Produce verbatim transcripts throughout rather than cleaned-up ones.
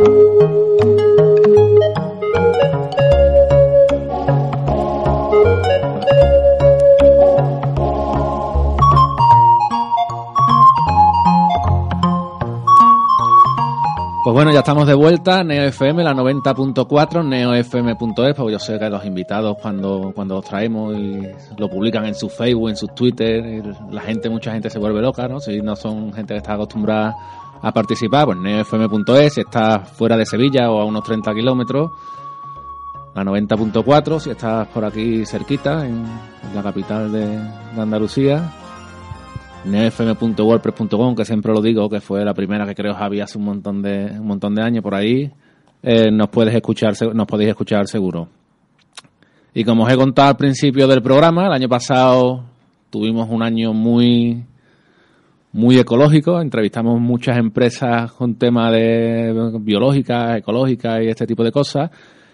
Pues bueno, ya estamos de vuelta, Neo F M, la noventa punto cuatro, neofm punto es, porque yo sé que los invitados cuando cuando los traemos y lo publican en su Facebook, en su Twitter, la gente, mucha gente se vuelve loca, ¿no? Si no son gente que está acostumbrada a participar, pues neofm punto es, si estás fuera de Sevilla o a unos treinta kilómetros, la noventa punto cuatro, si estás por aquí cerquita, en, en la capital de, de Andalucía, neofm punto wordpress punto com, que siempre lo digo, que fue la primera que creó Javi hace un montón de un montón de años por ahí. Eh, nos puedes escuchar, nos podéis escuchar seguro. Y como os he contado al principio del programa, el año pasado tuvimos un año muy muy ecológico, entrevistamos muchas empresas con temas de biológicas, ecológicas y este tipo de cosas.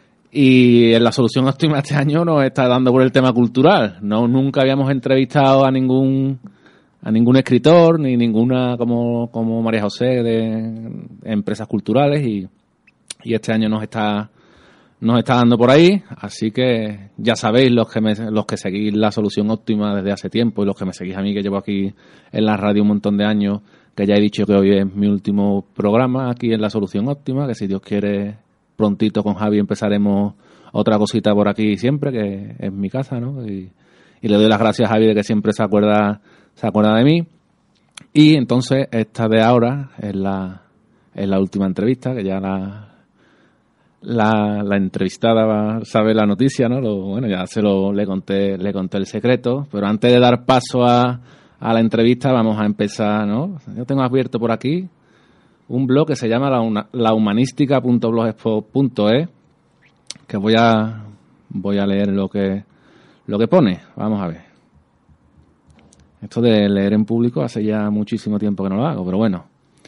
Y en la solución óptima este año nos está dando por el tema cultural. No, nunca habíamos entrevistado a ningún a ningún escritor ni ninguna como como María José de empresas culturales y, y este año nos está nos está dando por ahí, así que ya sabéis los que me, los que seguís la solución óptima desde hace tiempo y los que me seguís a mí, que llevo aquí en la radio un montón de años, que ya he dicho que hoy es mi último programa aquí en la solución óptima, que si Dios quiere prontito con Javi empezaremos otra cosita por aquí siempre, que es mi casa, ¿no? Y, y le doy las gracias a Javi de que siempre se acuerda se acuerda de mí. Y entonces esta de ahora es la es la última entrevista, que ya la la, la entrevistada sabe la noticia, ¿no? Lo, bueno, ya se lo le conté le conté el secreto, pero antes de dar paso a, a la entrevista vamos a empezar, ¿no? Yo tengo abierto por aquí un blog que se llama la, la humanística punto blogspot punto es, que voy a voy a leer lo que lo que pone. Vamos a ver. Esto de leer en público hace ya muchísimo tiempo que no lo hago, pero bueno.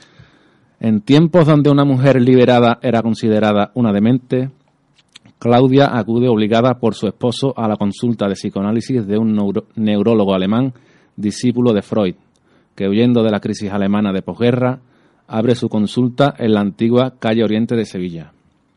En tiempos donde una mujer liberada era considerada una demente, Claudia acude obligada por su esposo a la consulta de psicoanálisis de un neuro- neurólogo alemán, discípulo de Freud, que huyendo de la crisis alemana de posguerra, abre su consulta en la antigua calle Oriente de Sevilla.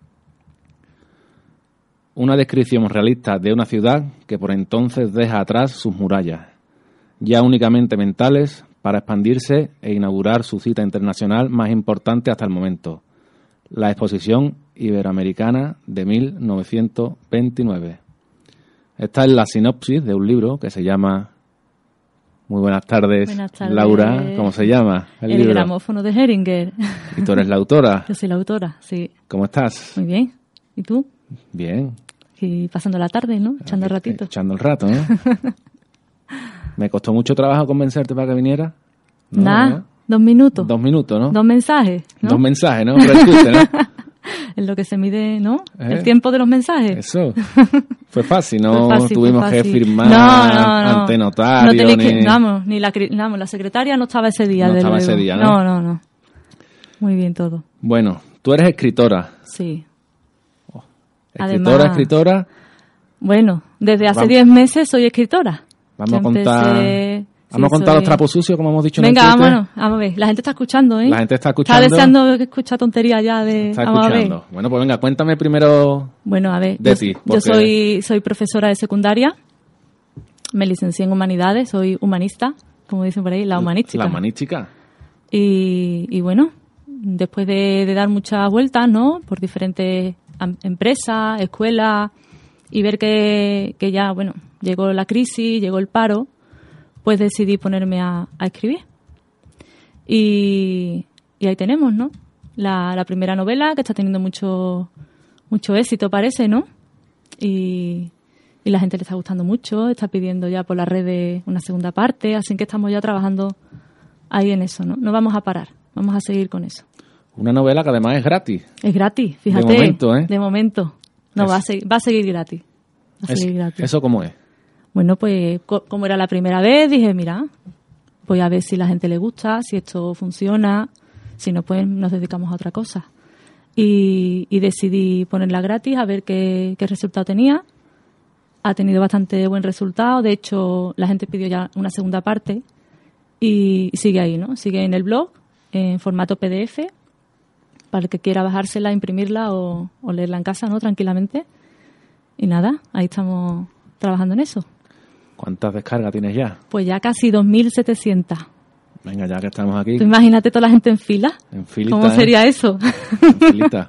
Una descripción realista de una ciudad que por entonces deja atrás sus murallas, ya únicamente mentales, para expandirse e inaugurar su cita internacional más importante hasta el momento, la Exposición Iberoamericana de mil novecientos veintinueve. Esta es la sinopsis de un libro que se llama... Muy buenas tardes, buenas tardes. Laura. ¿Cómo se llama el, el libro? El gramófono de Heringer. ¿Y tú eres la autora? Yo soy la autora, sí. ¿Cómo estás? Muy bien. ¿Y tú? Bien. Y pasando la tarde, ¿no? Echando el ratito. Echando el rato, ¿no? ¿Me costó mucho trabajo convencerte para que viniera? No, Nada, ¿no? Dos minutos. Dos minutos, ¿no? Dos mensajes, ¿no? Dos mensajes, ¿no? Respuesta, ¿no? En lo que se mide, ¿no? ¿Eh? El tiempo de los mensajes. Eso. Fue fácil, no fue fácil, tuvimos fácil. que firmar no, no, no. ante notario. No ni... que, vamos, ni la, vamos, la secretaria no estaba ese día. No estaba luego. ese día, ¿no? No, no, no. Muy bien todo. Bueno, tú eres escritora. Sí. Oh. Escritora, Además, escritora. Bueno, desde hace vamos, diez meses soy escritora. Vamos Yo a contar... empecé... Vamos sí, a contar soy... los trapos sucios, como hemos dicho en Venga, el Twitter. vámonos, vamos a ver. La gente está escuchando, ¿eh? La gente está escuchando. Está deseando que escucha tonterías ya de... Está vamos escuchando. A ver. Bueno, pues venga, cuéntame primero bueno, a ver, de yo, ti. Yo porque... soy, soy profesora de secundaria. Me licencié en Humanidades, soy humanista, como dicen por ahí, la humanística. La humanística. Y, y bueno, después de, de dar muchas vueltas, ¿no? Por diferentes am- empresas, escuelas, y ver que, que ya, bueno, llegó la crisis, llegó el paro, pues decidí ponerme a, a escribir. Y, y ahí tenemos, ¿no? La, la primera novela, que está teniendo mucho, mucho éxito, parece, ¿no? Y, y la gente le está gustando mucho, está pidiendo ya por las redes una segunda parte, así que estamos ya trabajando ahí en eso, ¿no? No vamos a parar, vamos a seguir con eso. Una novela que además es gratis. Es gratis, fíjate. De momento, ¿eh? De momento. No, va a, seguir, va a seguir gratis. Va a es, seguir gratis. ¿Eso cómo es? Bueno, pues co- como era la primera vez, dije, mira, voy a ver si la gente le gusta, si esto funciona, si no, pues nos dedicamos a otra cosa. Y, y decidí ponerla gratis a ver qué, qué resultado tenía. Ha tenido bastante buen resultado. De hecho, la gente pidió ya una segunda parte y sigue ahí, ¿no? Sigue en el blog, en formato P D F, para el que quiera bajársela, imprimirla o, o leerla en casa, ¿no? Tranquilamente. Y nada, ahí estamos trabajando en eso. ¿Cuántas descargas tienes ya? Pues ya casi dos mil setecientas. Venga, ya que estamos aquí. Tú imagínate toda la gente en fila. En filita, ¿Cómo ¿eh? sería eso? En filita.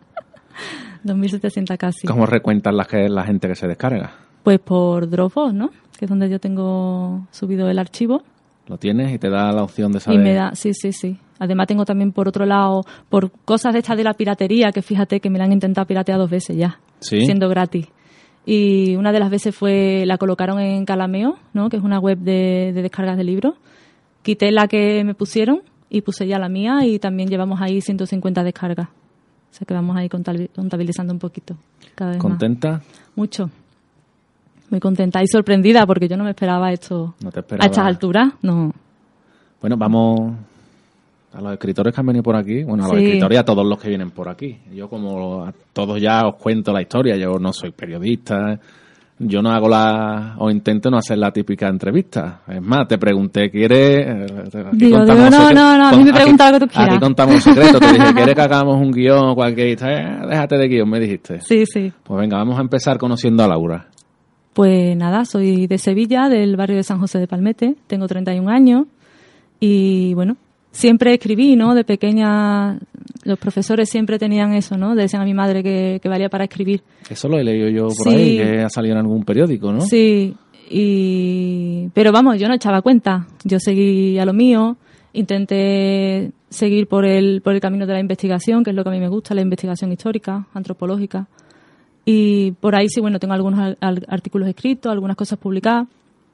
dos mil setecientas casi. ¿Cómo recuentas la, que, la gente que se descarga? Pues por Dropbox, ¿no? Que es donde yo tengo subido el archivo. Lo tienes y te da la opción de saber. Y me da, sí, sí, sí. Además tengo también por otro lado, por cosas de estas de la piratería, que fíjate que me la han intentado piratear dos veces ya. ¿Sí? Siendo gratis. Y una de las veces fue, la colocaron en Calameo, ¿no? Que es una web de, de descargas de libros. Quité la que me pusieron y puse ya la mía y también llevamos ahí ciento cincuenta descargas. O sea que vamos ahí contabilizando un poquito. Cada vez ¿Contenta? Más. Mucho. Muy contenta y sorprendida porque yo no me esperaba esto. No te esperaba. A estas alturas, no. Bueno, vamos a los escritores que han venido por aquí. Bueno, a los Sí. escritores y a todos los que vienen por aquí. Yo como a todos ya os cuento la historia. Yo no soy periodista. Yo no hago la... o intento no hacer la típica entrevista. Es más, te pregunté, ¿quieres...? Aquí Digo, contamos digo, no, secre- no, no, a mí me aquí- pregunta lo que tú quieras. Aquí contamos un secreto. Te dije, ¿quieres que hagamos un guión o cualquier historia? Eh, déjate de guión, me dijiste. Sí, sí. Pues venga, vamos a empezar conociendo a Laura. Pues nada, soy de Sevilla, del barrio de San José de Palmete, tengo treinta y un años y bueno, siempre escribí, ¿no? De pequeña, los profesores siempre tenían eso, ¿no? Decían a mi madre que, que valía para escribir. Eso lo he leído yo por Sí. ahí, que ha salido en algún periódico, ¿no? Sí, y... pero vamos, yo no echaba cuenta, yo seguí a lo mío, intenté seguir por el, por el camino de la investigación, que es lo que a mí me gusta, la investigación histórica, antropológica. Y por ahí sí, bueno, tengo algunos al- al- artículos escritos, algunas cosas publicadas,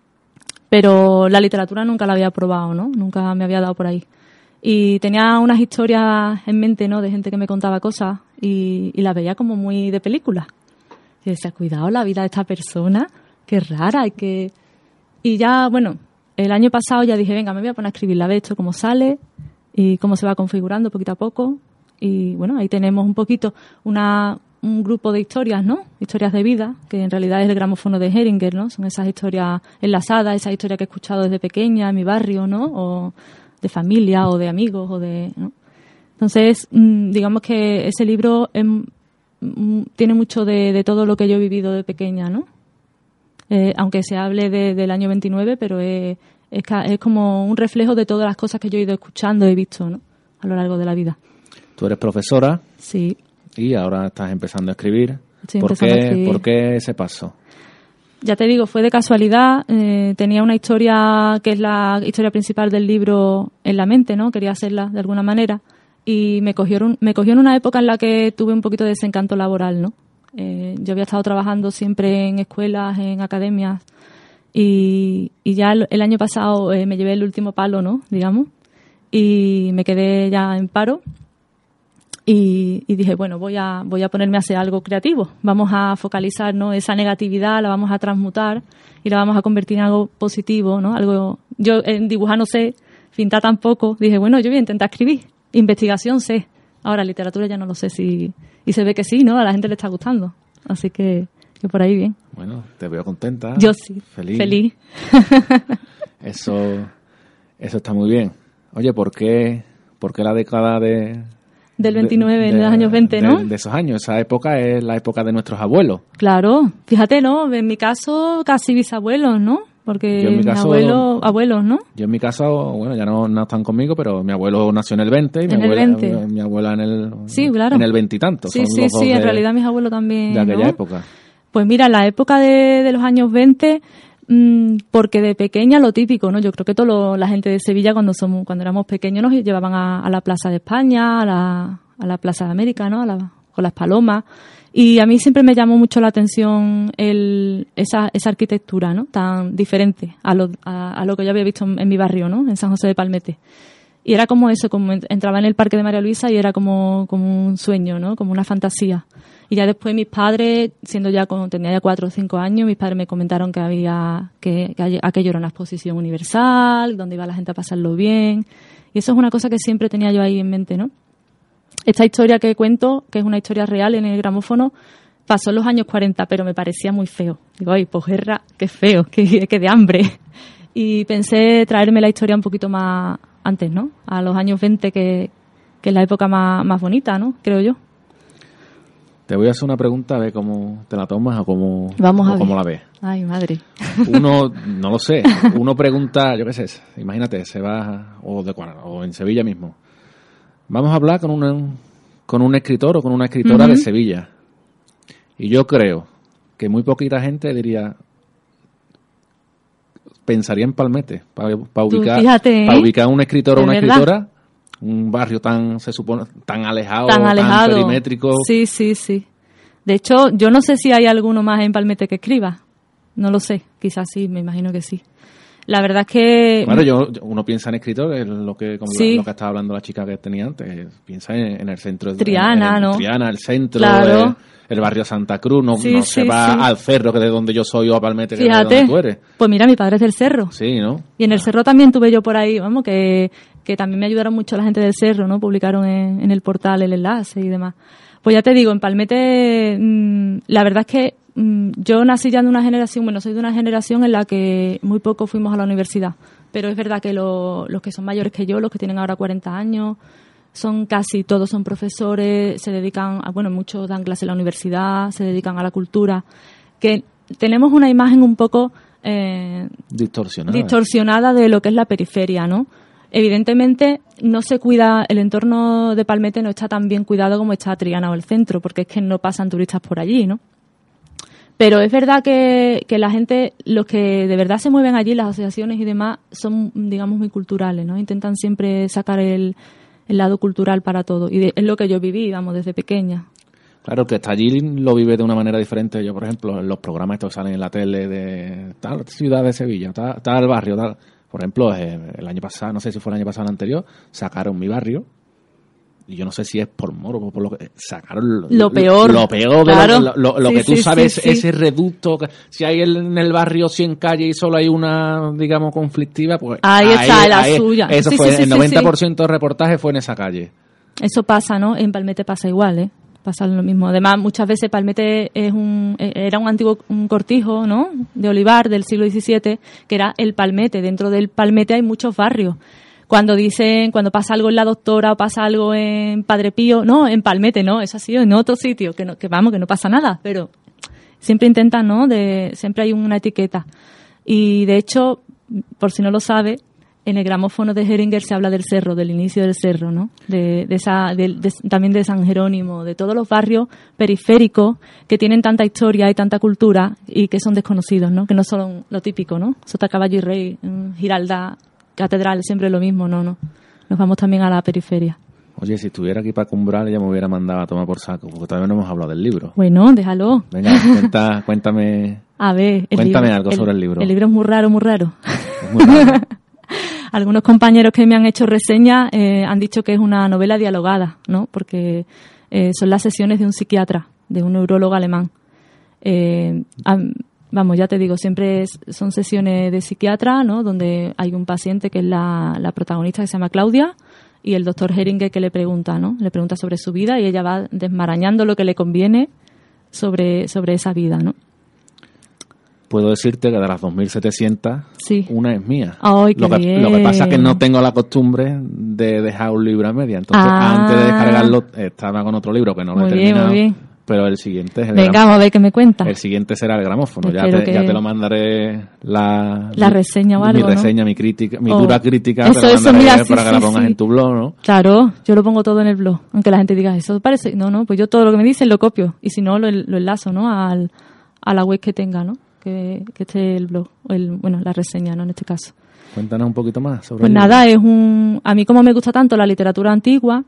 pero la literatura nunca la había probado, ¿no? Nunca me había dado por ahí. Y tenía unas historias en mente, ¿no? De gente que me contaba cosas y, y las veía como muy de película. Y decía, cuidado, la vida de esta persona, qué rara, y que... Y ya, bueno, el año pasado ya dije, venga, me voy a poner a escribir la vez esto, cómo sale y cómo se va configurando poquito a poco. Y bueno, ahí tenemos un poquito una... un grupo de historias, ¿no? Historias de vida, que en realidad es el gramófono de Heringer, ¿no? Son esas historias enlazadas, esas historias que he escuchado desde pequeña en mi barrio, ¿no? O de familia, o de amigos, o de... ¿no? Entonces, mmm, digamos que ese libro es, mmm, tiene mucho de, de todo lo que yo he vivido de pequeña, ¿no? Eh, aunque se hable de, del año veintinueve, pero es, es, es como un reflejo de todas las cosas que yo he ido escuchando, he visto, ¿no? A lo largo de la vida. Tú eres profesora. Sí. Y ahora estás empezando a escribir. Estoy ¿Por empezando qué, a escribir. ¿Por qué ese paso? Ya te digo, fue de casualidad. Eh, tenía una historia que es la historia principal del libro en la mente, ¿no? Quería hacerla de alguna manera. Y me cogió, un, me cogió en una época en la que tuve un poquito de desencanto laboral, ¿no? Eh, yo había estado trabajando siempre en escuelas, en academias. Y, y ya el, el año pasado eh, me llevé el último palo, ¿no? Digamos. Y me quedé ya en paro. Y, y dije, bueno, voy a voy a ponerme a hacer algo creativo. Vamos a focalizar, ¿no? Esa negatividad, la vamos a transmutar y la vamos a convertir en algo positivo, ¿no? Algo. Yo en dibujar no sé, pintar tampoco. Dije, bueno, yo voy a intentar escribir. Investigación sé. Ahora, literatura ya no lo sé si... Y se ve que sí, ¿no? A la gente le está gustando. Así que, que por ahí bien. Bueno, te veo contenta. Yo sí. Feliz. Feliz. Eso, eso está muy bien. Oye, ¿por qué, por qué la década de... Del veintinueve, de, de los años veinte, ¿no? De, de esos años. Esa época es la época de nuestros abuelos. Claro. Fíjate, ¿no? En mi caso, casi bisabuelos, ¿no? Porque Yo en mi mi caso- abuelo, abuelos, ¿no? Yo en mi caso, bueno, ya no, no están conmigo, pero mi abuelo nació en el veinte y mi En el abuela, veinte. Mi, mi abuela en el Sí, claro. en el veintitanto. Sí, sí, sí. En realidad mis abuelos también, de aquella ¿no? época. Pues mira, en la época de, de los años veinte, mmm, porque de pequeña lo típico, ¿no? Yo creo que toda la gente de Sevilla cuando somos, cuando éramos pequeños nos llevaban a, a la Plaza de España, a la, a la Plaza de América, ¿no? A la, con las palomas. Y a mí siempre me llamó mucho la atención el, esa, esa arquitectura, ¿no? Tan diferente a lo, a, a lo que yo había visto en, en mi barrio, ¿no? En San José de Palmete. Y era como eso, como entraba en el Parque de María Luisa y era como, como un sueño, ¿no? Como una fantasía. Y ya después mis padres, siendo ya cuando tenía ya cuatro o cinco años, mis padres me comentaron que había, que, que aquello era una exposición universal, donde iba la gente a pasarlo bien. Y eso es una cosa que siempre tenía yo ahí en mente, ¿no? Esta historia que cuento, que es una historia real en el gramófono, pasó en los años cuarenta, pero me parecía muy feo. Digo, ay, posguerra, qué feo, qué, qué de hambre. Y pensé traerme la historia un poquito más antes, ¿no? A los años veinte, que, que es la época más, más bonita, ¿no? Creo yo. Te voy a hacer una pregunta, a ver cómo te la tomas o cómo, Vamos a o cómo ver. la ves. Ay, madre. Uno, no lo sé, uno pregunta, yo qué sé, imagínate, se va, o, de, o en Sevilla mismo. Vamos a hablar con un, con un escritor o con una escritora uh-huh. de Sevilla. Y yo creo que muy poquita gente diría, pensaría en Palmete, para, para ubicar, fíjate, ¿eh? para ubicar un escritor o una verdad. escritora, un barrio tan, se supone, tan alejado, tan, alejado. tan perimétrico. Sí, sí, sí. De hecho, yo no sé si hay alguno más en Palmete que escriba. No lo sé. Quizás sí, me imagino que sí. La verdad es que... Bueno, yo, uno piensa en escritor, es lo que, como sí. la, lo que estaba hablando la chica que tenía antes. Piensa en, en el centro. Triana, en, en, ¿no? Triana, el centro, claro. el, el barrio Santa Cruz. No, sí, no sí, se va sí. al Cerro, que de donde yo soy, o a Palmete, que Fíjate, de donde tú eres. Pues mira, mi padre es del Cerro. Sí, ¿no? Y en el Cerro también tuve yo por ahí, vamos, que, que también me ayudaron mucho la gente del Cerro, ¿no? Publicaron en, en el portal el enlace y demás. Pues ya te digo, en Palmete, mmm, la verdad es que mmm, yo nací ya de una generación, bueno, soy de una generación en la que muy poco fuimos a la universidad. Pero es verdad que lo, los que son mayores que yo, los que tienen ahora cuarenta años, son casi todos son profesores, se dedican, a, bueno, muchos dan clases en la universidad, se dedican a la cultura, que tenemos una imagen un poco eh, distorsionada. distorsionada de lo que es la periferia, ¿no? Evidentemente no se cuida, el entorno de Palmete no está tan bien cuidado como está Triana o el centro, porque es que no pasan turistas por allí, ¿no? Pero es verdad que, que la gente, los que de verdad se mueven allí, las asociaciones y demás, son, digamos, muy culturales, ¿no? Intentan siempre sacar el, el lado cultural para todo. Y de, es lo que yo viví, vamos, desde pequeña. Claro, que está allí lo vive de una manera diferente. Yo, por ejemplo, en los programas estos salen en la tele de tal ciudad de Sevilla, tal, tal barrio, tal. Por ejemplo, el año pasado, no sé si fue el año pasado o el anterior, sacaron Mi Barrio. Y yo no sé si es por moro o por lo que sacaron lo, lo peor. Lo peor claro. de lo, lo, lo sí, que tú sí, sabes, sí, sí. ese reducto. Si hay en el barrio cien calles y solo hay una, digamos, conflictiva, pues ahí, ahí está la ahí, suya. Eso sí, fue, sí, sí, el noventa por ciento sí. del reportaje fue en esa calle. Eso pasa, ¿no? En Palmete pasa igual, ¿eh? Pasa lo mismo. Además, muchas veces Palmete es un, era un antiguo un cortijo, ¿no? De olivar del siglo diecisiete, que era el Palmete. Dentro del Palmete hay muchos barrios. Cuando dicen, cuando pasa algo en La Doctora o pasa algo en Padre Pío, no, en Palmete, no, eso ha sido en otro sitio, que no, que vamos, que no pasa nada, pero siempre intentan, ¿no? De, siempre hay una etiqueta. Y de hecho, por si no lo sabe, en el gramófono de Heringer se habla del cerro, del inicio del cerro, ¿no? De, de esa, de, de, también de San Jerónimo, de todos los barrios periféricos que tienen tanta historia y tanta cultura y que son desconocidos, ¿no? Que no son lo típico, ¿no? Sota, Caballo y Rey, Giralda, Catedral, siempre lo mismo, no, no. Nos vamos también a la periferia. Oye, si estuviera aquí para Cumbral, ella me hubiera mandado a tomar por saco, porque todavía no hemos hablado del libro. Bueno, déjalo. Venga, cuenta, cuéntame. A ver, el cuéntame libro, algo el, sobre el libro. El libro es muy raro, muy raro. Es muy raro. Algunos compañeros que me han hecho reseñas eh, han dicho que es una novela dialogada, ¿no? Porque eh, son las sesiones de un psiquiatra, de un neurólogo alemán. Eh, han, Vamos, ya te digo, siempre es, son sesiones de psiquiatra, ¿no? Donde hay un paciente que es la, la protagonista, que se llama Claudia, y el doctor Heringer que le pregunta, ¿no? Le pregunta sobre su vida y ella va desmarañando lo que le conviene sobre, sobre esa vida, ¿no? Puedo decirte que de las dos mil setecientas, sí. una es mía. ¡Ay, qué lo, que, bien! lo que pasa es que no tengo la costumbre de dejar un libro a media. Entonces, ah. antes de descargarlo, estaba con otro libro que no lo he terminado. Muy bien, muy bien. Pero el siguiente es el Venga, vamos a ver qué me cuenta. El siguiente será el gramófono. Ya te, que... ya te lo mandaré la, la reseña o algo, mi reseña, ¿no? mi crítica, mi oh. dura crítica, eso, te lo eso, mandaré mira, sí, para sí, que la pongas sí. en tu blog, ¿no? Claro, yo lo pongo todo en el blog. Aunque la gente diga, eso parece... No, no, pues yo todo lo que me dicen lo copio. Y si no, lo, lo enlazo, ¿no? Al, a la web que tenga, ¿no? Que, que esté el blog, el, bueno, la reseña, ¿no? En este caso. Cuéntanos un poquito más sobre Pues nada, es un... A mí como me gusta tanto la literatura antigua,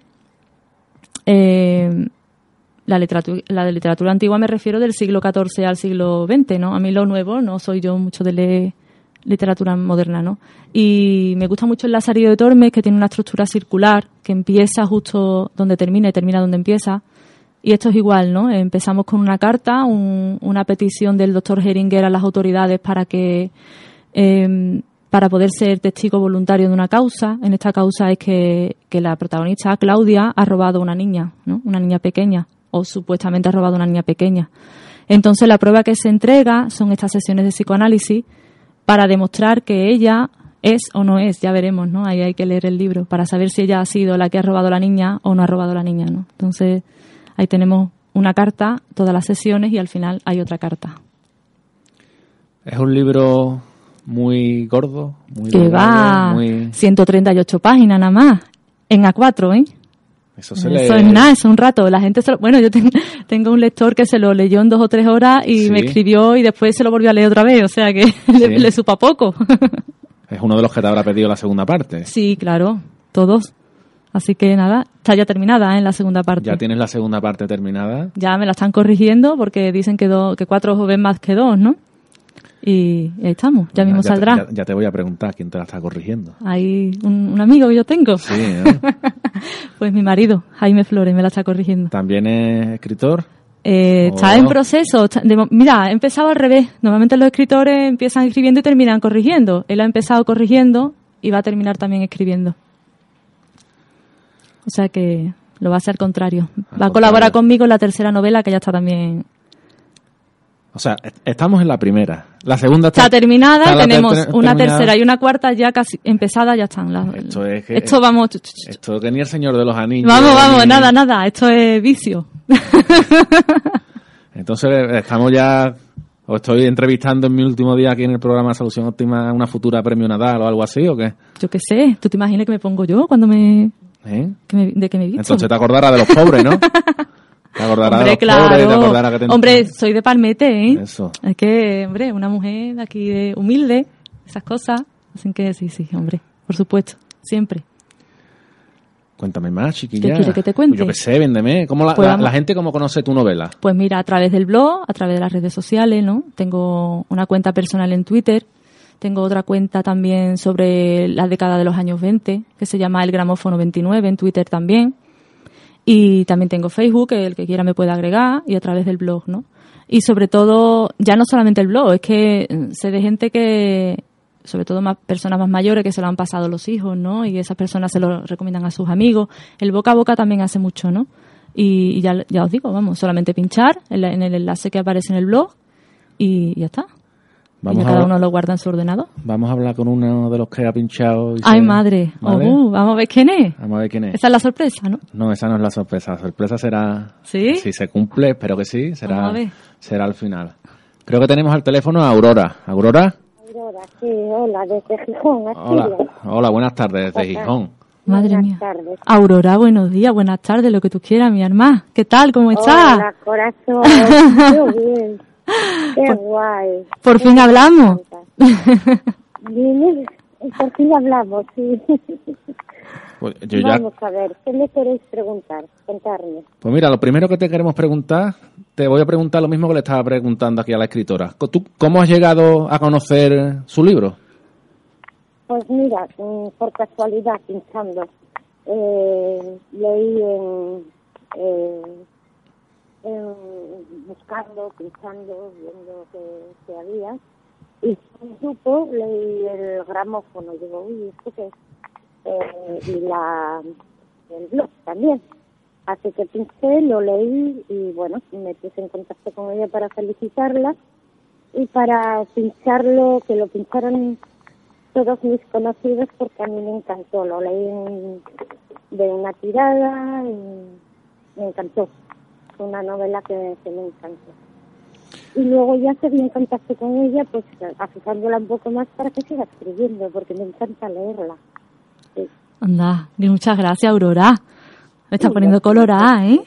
eh... La literatura, la de literatura antigua me refiero del siglo catorce al siglo veinte, ¿no? A mí lo nuevo, no soy yo mucho de leer literatura moderna, ¿no? Y me gusta mucho el Lazarillo de Tormes, que tiene una estructura circular, que empieza justo donde termina y termina donde empieza. Y esto es igual, ¿no? Empezamos con una carta, un, una petición del doctor Heringer a las autoridades para que... Eh, para poder ser testigo voluntario de una causa. En esta causa es que, que la protagonista, Claudia, ha robado a una niña, ¿no? Una niña pequeña, o supuestamente ha robado a una niña pequeña. Entonces la prueba que se entrega son estas sesiones de psicoanálisis para demostrar que ella es o no es, ya veremos, ¿no? Ahí hay que leer el libro para saber si ella ha sido la que ha robado a la niña o no ha robado a la niña, ¿no? Entonces, ahí tenemos una carta, todas las sesiones y al final hay otra carta. Es un libro muy gordo, muy que largo, va muy... ciento treinta y ocho páginas nada más, en A cuatro, ¿eh? Eso, se Eso lee... es nada, es un rato. La gente se lo... Bueno, yo ten... tengo un lector que se lo leyó en dos o tres horas y ¿Sí? me escribió y después se lo volvió a leer otra vez, o sea que ¿Sí? le, le supa poco. Es uno de los que te habrá pedido la segunda parte. Sí, claro, todos. Así que nada, está ya terminada, ¿eh? En la segunda parte. Ya tienes la segunda parte terminada. Ya me la están corrigiendo porque dicen que, do... que cuatro ven más que dos, ¿no? Y ahí estamos, ya mismo ya saldrá. Te, ya, ya te voy a preguntar quién te la está corrigiendo. Hay un, un amigo que yo tengo. Sí, ¿eh? Pues mi marido, Jaime Flores, me la está corrigiendo. ¿También es escritor? Eh, Oh. Está en proceso. Está, de, mira, he empezado al revés. Normalmente los escritores empiezan escribiendo y terminan corrigiendo. Él ha empezado corrigiendo y va a terminar también escribiendo. O sea que lo va a hacer al contrario. Al va a colaborar conmigo en la tercera novela que ya está también... O sea, estamos en la primera. La segunda está, está terminada está y tenemos ter- una terminada. tercera y una cuarta ya casi empezada, ya están. La, Esto es que- esto vamos... Esto que ni el Señor de los Anillos. Vamos, vamos, ni- nada, nada. Esto es vicio. Entonces estamos ya... ¿Os estoy entrevistando en mi último día aquí en el programa Solución Óptima a una futura premio Nadal o algo así o qué? Yo qué sé. ¿Tú te imaginas que me pongo yo cuando me... ¿Eh? Que me de que me he visto? Entonces te acordarás de los pobres, ¿no? Te acordarás Hombre, de los claro. pobres, te acordarás que te... Hombre, soy de Palmete, ¿eh? Eso. Es que, hombre, una mujer de aquí de humilde, esas cosas. Así que sí, sí, hombre, por supuesto, siempre. Cuéntame más, chiquilla. ¿Qué quiere que te cuente? Yo qué sé, véndeme. ¿Cómo la, Pues la, vamos. la gente cómo conoce tu novela? Pues mira, a través del blog, a través de las redes sociales, ¿no? Tengo una cuenta personal en Twitter, tengo otra cuenta también sobre la década de los años veinte, que se llama El Gramófono veintinueve, en Twitter también. Y también tengo Facebook, que el que quiera me puede agregar, y a través del blog, ¿no? Y sobre todo, ya no solamente el blog, es que sé de gente que, sobre todo más personas más mayores, que se lo han pasado los hijos, ¿no? Y esas personas se lo recomiendan a sus amigos. El boca a boca también hace mucho, ¿no? Y, y ya, ya os digo, vamos, solamente pinchar en, la- en el enlace que aparece en el blog y ya está. Vamos y a, cada hablar, uno lo guarda en su ordenador. vamos a hablar con uno de los que ha pinchado. y Ay, se- madre. ¿Vale? Oh, vamos a ver quién es. Vamos a ver quién es. Esa es la sorpresa, ¿no? No, esa no es la sorpresa. La sorpresa será... ¿Sí? Si se cumple, espero que sí. Será, Vamos a ver. será al final. Creo que tenemos al teléfono a Aurora. ¿Aurora? Aurora, sí, hola, desde Gijón, Hola. Asturias. Hola, buenas tardes desde Hola. Gijón. Madre Buenas mía. tardes. Aurora, buenos días, buenas tardes, lo que tú quieras, mi hermana. ¿Qué tal? ¿Cómo estás? Hola, corazón, qué bien, qué guay. Por Qué fin me hablamos. encanta. Dime, por fin hablamos, sí. Pues, yo ya, Vamos a ver, ¿qué me queréis preguntar? Contarme. pues mira, lo primero que te queremos preguntar, te voy a preguntar lo mismo que le estaba preguntando aquí a la escritora. ¿Tú cómo has llegado a conocer su libro? Pues mira, mm, por casualidad, pinchando, eh, leí en, eh, en- buscando, pinchando, viendo qué, qué había, y un grupo leí el gramófono, digo, uy, ¿esto qué es? Eh, y la, el blog también. Así que pinché, lo leí y bueno, me puse en contacto con ella para felicitarla y para pincharlo, que lo pincharan todos mis conocidos porque a mí me encantó, lo leí en- de una tirada y me encantó, fue una novela que, que me encantó. Y luego ya seguí en contacto con ella, pues afijándola un poco más para que siga escribiendo, porque me encanta leerla. Sí. Anda, y muchas gracias, Aurora. Me está poniendo colorada, ¿eh?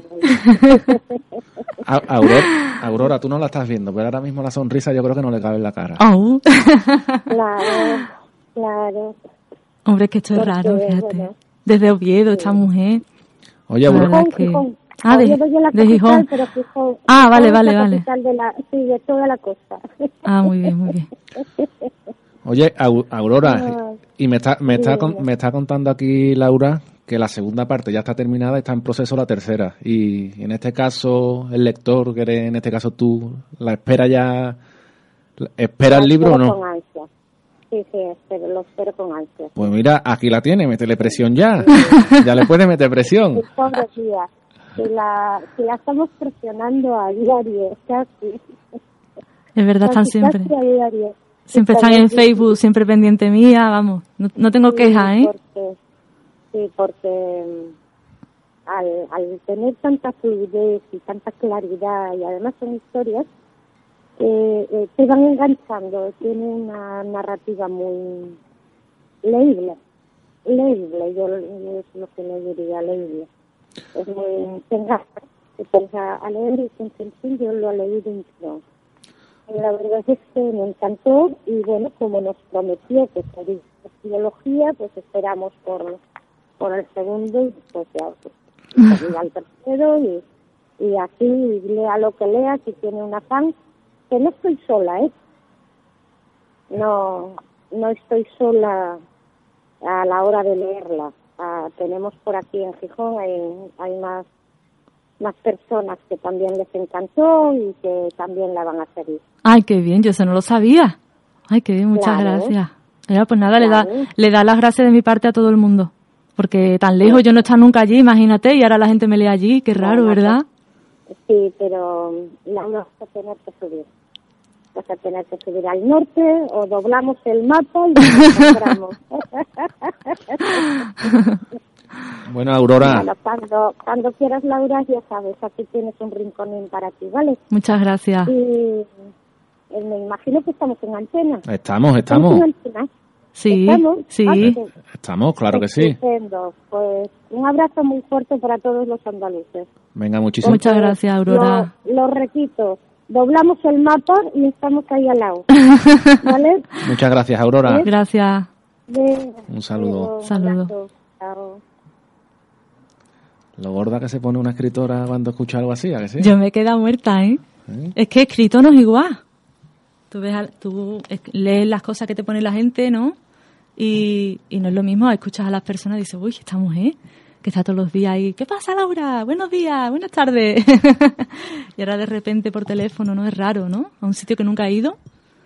A- Aurora, Aurora, tú no la estás viendo, pero ahora mismo la sonrisa yo creo que no le cabe en la cara. Oh. Claro, claro. Hombre, que esto es Porque, raro, fíjate. bueno. Desde Oviedo, esta mujer. Oye, La Aurora, verdad Gijón, que- Gijón. Ah, de, Oviedo yo la de capital, Gijón. pero Gijón- Ah, vale, Gijón es vale, la vale. capital de la, sí, de toda la costa. Ah, muy bien, muy bien. oye, Au- Aurora, Ay, y me está, me, está, dime, con- dime. me está contando aquí Laura que la segunda parte ya está terminada y está en proceso la tercera. Y en este caso, el lector, que eres en este caso tú, ¿la espera ya? la- ¿Espera el La libro o espero no? con ansia. Sí, sí, espero, lo espero con ansia. Pues mira, aquí la tiene, métele presión ya. Ya le puedes meter presión. Sí, pobres días. Si la, si la estamos presionando a diario, casi. Es verdad, están casi, siempre. casi a diario. Siempre están en Facebook, siempre pendiente mía, vamos, no, no tengo sí, queja, ¿eh? Porque, sí, porque al, al tener tanta fluidez y tanta claridad, y además son historias, eh, eh, te van enganchando, tiene una narrativa muy leíble, leíble, yo, yo es lo que le diría, leíble. Es muy, te engancha, te pones a leer y es sencillo, lo ha leído y no. La verdad es que me encantó y bueno, como nos prometió que sería biología, pues esperamos por por el segundo y pues ya pues, sería el tercero y, y aquí lea lo que lea, si tiene un afán, que no estoy sola, ¿eh? No, no estoy sola a la hora de leerla. Ah, tenemos por aquí en Gijón, hay, hay más más personas que también les encantó y que también la van a seguir. Ay, qué bien, yo eso no lo sabía. Ay, qué bien, muchas Claro. gracias. Mira, pues nada, Claro. le da le da las gracias de mi parte a todo el mundo. Porque tan lejos yo no he estado nunca allí, imagínate, y ahora la gente me lee allí, qué raro, Bueno, ¿verdad? Sí, pero la vas a tener que subir. Vas a tener que subir al norte o doblamos el mapa y nos encontramos. Bueno, Aurora, Bueno, cuando, cuando quieras, Laura, ya sabes, aquí tienes un rinconín para ti, ¿vale? Muchas gracias. Y eh, me imagino que estamos en antena. estamos, estamos, en antena? Sí, ¿Estamos? sí. Ah, pues, estamos, claro que sí. estupendo. Pues un abrazo muy fuerte para todos los andaluces. Venga, muchísimas Muchas gracias, Aurora. Lo, lo repito, doblamos el mapa y estamos ahí al lado. ¿Vale? muchas gracias, Aurora. Gracias. Venga, Un saludo. un Saludo. abrazo. Chao. Lo gorda que se pone una escritora cuando escucha algo así, ¿a que sí? Yo me he quedado muerta, ¿eh? ¿Eh? Es que escrito no es igual. Tú ves, a- tú es- lees las cosas que te pone la gente, ¿no? Y, y no es lo mismo, escuchas a las personas y dices, uy, esta mujer que está todos los días ahí, ¿qué pasa, Laura? Buenos días, buenas tardes. Y ahora de repente por teléfono, ¿no? Es raro, ¿no? A un sitio que nunca he ido.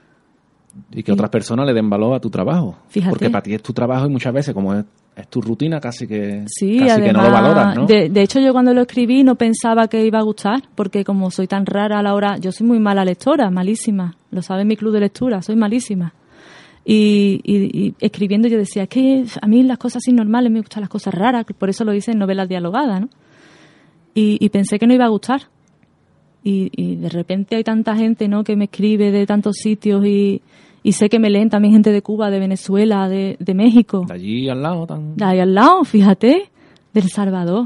Y que otras personas le den valor a tu trabajo. Fíjate. Porque para ti es tu trabajo y muchas veces, como es, es tu rutina, casi que Sí, casi además, que no lo valoras, ¿no? De, de hecho, yo cuando lo escribí no pensaba que iba a gustar, porque como soy tan rara a la hora, yo soy muy mala lectora, malísima. Lo sabe mi club de lectura, soy malísima. Y, y, y escribiendo yo decía, es que a mí las cosas así normales me gustan las cosas raras, por eso lo hice en novelas dialogadas, ¿no? Y, y pensé que no iba a gustar. Y, y de repente hay tanta gente, ¿no?, que me escribe de tantos sitios y, y sé que me leen también gente de Cuba, de Venezuela, de, de México. De allí al lado, tan... De ahí al lado, fíjate, del Salvador.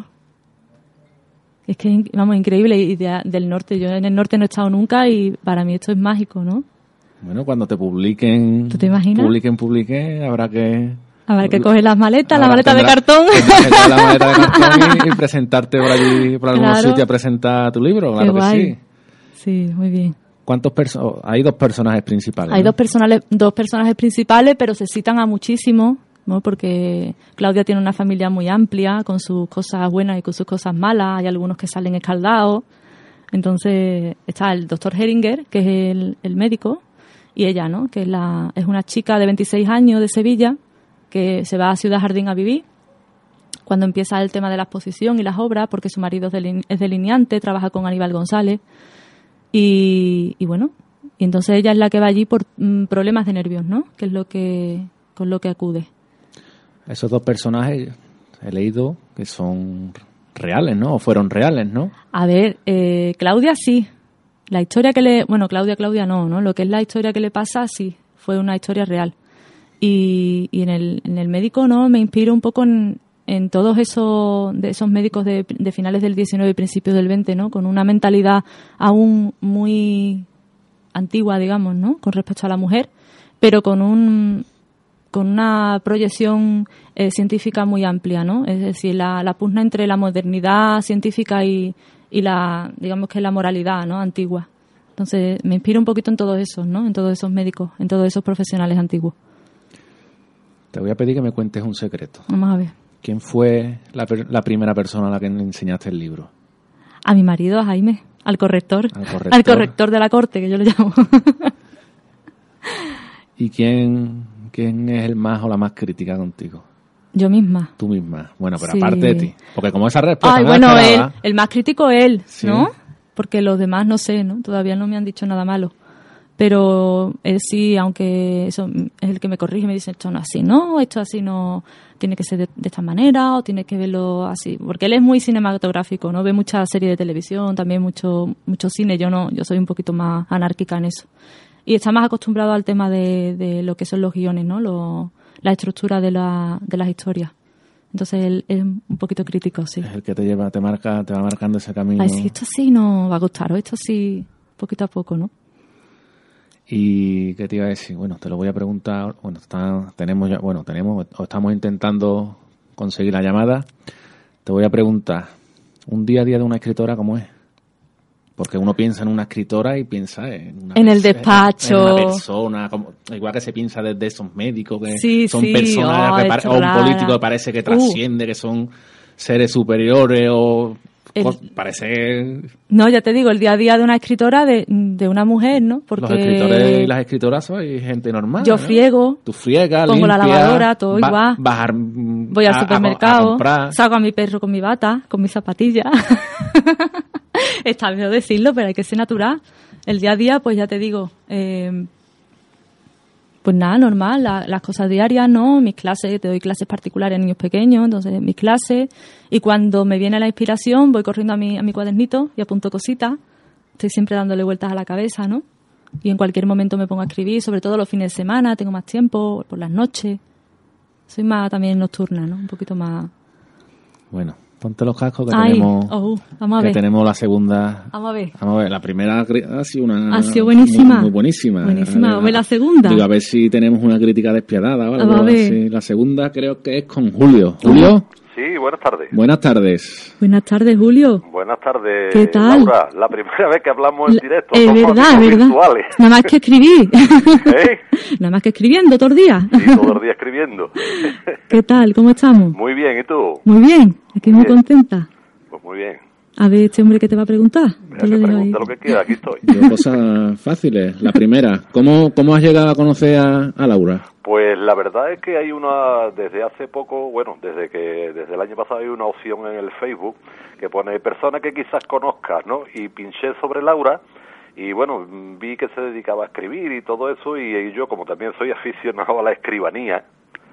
Es que, vamos, increíble. Y de- del norte, yo en el norte no he estado nunca y para mí esto es mágico, ¿no? Bueno, cuando te publiquen... ¿Tú te imaginas? Publiquen, publiquen, habrá que... Habrá que coger las maletas, la Ahora maleta de tendrás- cartón. tendrás que coger la maleta de cartón y, y presentarte por allí, por algún Claro. sitio a presentar tu libro, Qué claro que guay. sí. Sí, muy bien. ¿Cuántos perso- Hay dos personajes principales, Hay ¿no? dos, personales, dos personajes principales, pero se citan a muchísimos, ¿no? Porque Claudia tiene una familia muy amplia, con sus cosas buenas y con sus cosas malas. Hay algunos que salen escaldados. Entonces está el doctor Heringer, que es el, el médico, y ella, ¿no?, que es, la, es una chica de veintiséis años de Sevilla, que se va a Ciudad Jardín a vivir cuando empieza el tema de la exposición y las obras, porque su marido es, delin- es delineante, trabaja con Aníbal González. Y, y bueno, y entonces ella es la que va allí por mm, problemas de nervios, ¿no?, que es lo que con lo que acude. Esos dos personajes he leído que son reales, ¿no? O fueron reales, ¿no? A ver, eh, Claudia sí. La historia que le... Bueno, Claudia, Claudia no, ¿no? Lo que es la historia que le pasa, sí. Fue una historia real. Y, y en, el, en el médico, ¿no? Me inspiro un poco en, en todos esos, de esos médicos de, de finales del diecinueve y principios del veinte, ¿no? Con una mentalidad aún muy antigua, digamos, ¿no?, con respecto a la mujer, pero con un... con una proyección eh, científica muy amplia, ¿no? Es decir, la, la pugna entre la modernidad científica y, y la, digamos que la moralidad, ¿no?, antigua. Entonces, me inspiro un poquito en todos esos, ¿no?, en todos esos médicos, en todos esos profesionales antiguos. Te voy a pedir que me cuentes un secreto. Vamos a ver. ¿Quién fue la, per- la primera persona a la que le enseñaste el libro? A mi marido, a Jaime, al corrector. Al corrector. Al corrector de la corte, que yo lo llamo. ¿Y quién, quién es el más o la más crítica contigo? Yo misma. Tú misma. Bueno, pero Sí. aparte de ti. Porque como esa respuesta Ay, no la bueno, él, esperaba, el más crítico él, Sí. ¿no? Porque los demás no sé, ¿no? Todavía no me han dicho nada malo. Pero él sí, aunque eso es el que me corrige, me dice, esto no así, no, esto así no, tiene que ser de, de esta manera, o tiene que verlo así, porque él es muy cinematográfico, ¿no? Ve muchas series de televisión, también mucho mucho cine, yo no, yo soy un poquito más anárquica en eso. Y está más acostumbrado al tema de, de lo que son los guiones, ¿no? Lo, la estructura de, la, de las historias. Entonces él es un poquito crítico, sí. Es el que te lleva, te marca, te va marcando ese camino. Ay, sí, esto sí no va a gustar, o esto sí, poquito a poco, ¿no? Y qué te iba a decir, bueno, te lo voy a preguntar, bueno, está, tenemos ya, bueno, tenemos, o estamos intentando conseguir la llamada. Te voy a preguntar, un día a día de una escritora, ¿cómo es? Porque uno piensa en una escritora y piensa en una en el persona, despacho, en una persona, como, igual que se piensa de, de esos médicos que sí, son sí. personas, Oh, que pare, o un rara. político que parece que trasciende, uh. que son seres superiores o el, parece... No, ya te digo, el día a día de una escritora, de, de una mujer, ¿no? Porque los escritores y las escritoras soy gente normal. Yo ¿no? friego, tú friegas, pongo limpias, la lavadora, todo va, igual. Bajar, voy al supermercado, a, a saco a mi perro con mi bata, con mis zapatillas. Está feo decirlo, pero hay que ser natural. El día a día, pues ya te digo, eh, pues nada, normal, la, las cosas diarias, ¿no? Mis clases, te doy clases particulares a niños pequeños, entonces mis clases, y cuando me viene la inspiración voy corriendo a mi, a mi cuadernito y apunto cositas, estoy siempre dándole vueltas a la cabeza, ¿no? Y en cualquier momento me pongo a escribir, sobre todo los fines de semana, tengo más tiempo, por las noches, soy más también nocturna, ¿no? Un poquito más... Bueno, ponte los cascos que, Ay, tenemos, oh, vamos a que ver. tenemos la segunda. Vamos a ver. Vamos a ver, la primera ha sido una. Ha sido buenísima. Muy, muy buenísima. Buenísima. A ver, ¿O la segunda? Digo, a ver si tenemos una crítica despiadada o algo. Vamos a ver. Así. La segunda creo que es con Julio. ¿Julio? Sí, buenas tardes. Buenas tardes. Buenas tardes, Julio. Buenas tardes, ¿qué tal? Laura. La primera vez que hablamos en directo. Es verdad, es verdad. Virtuales. Nada más que escribir. ¿Eh? Nada más que escribiendo todo el día. Sí, todo el día escribiendo. ¿Qué tal? ¿Cómo estamos? Muy bien, ¿y tú? Muy bien. Aquí muy bien. contenta. Pues muy bien. A ver, este hombre que te va a preguntar. Mira, me pregunta lo que quiera, aquí estoy. Yo, cosas fáciles. La primera, ¿cómo, cómo has llegado a conocer a, a Laura? Pues la verdad es que hay una, desde hace poco, bueno, desde que desde el año pasado hay una opción en el Facebook que pone persona que quizás conozcas, ¿no? Y pinché sobre Laura y bueno, vi que se dedicaba a escribir y todo eso y, y yo como también soy aficionado a la escribanía,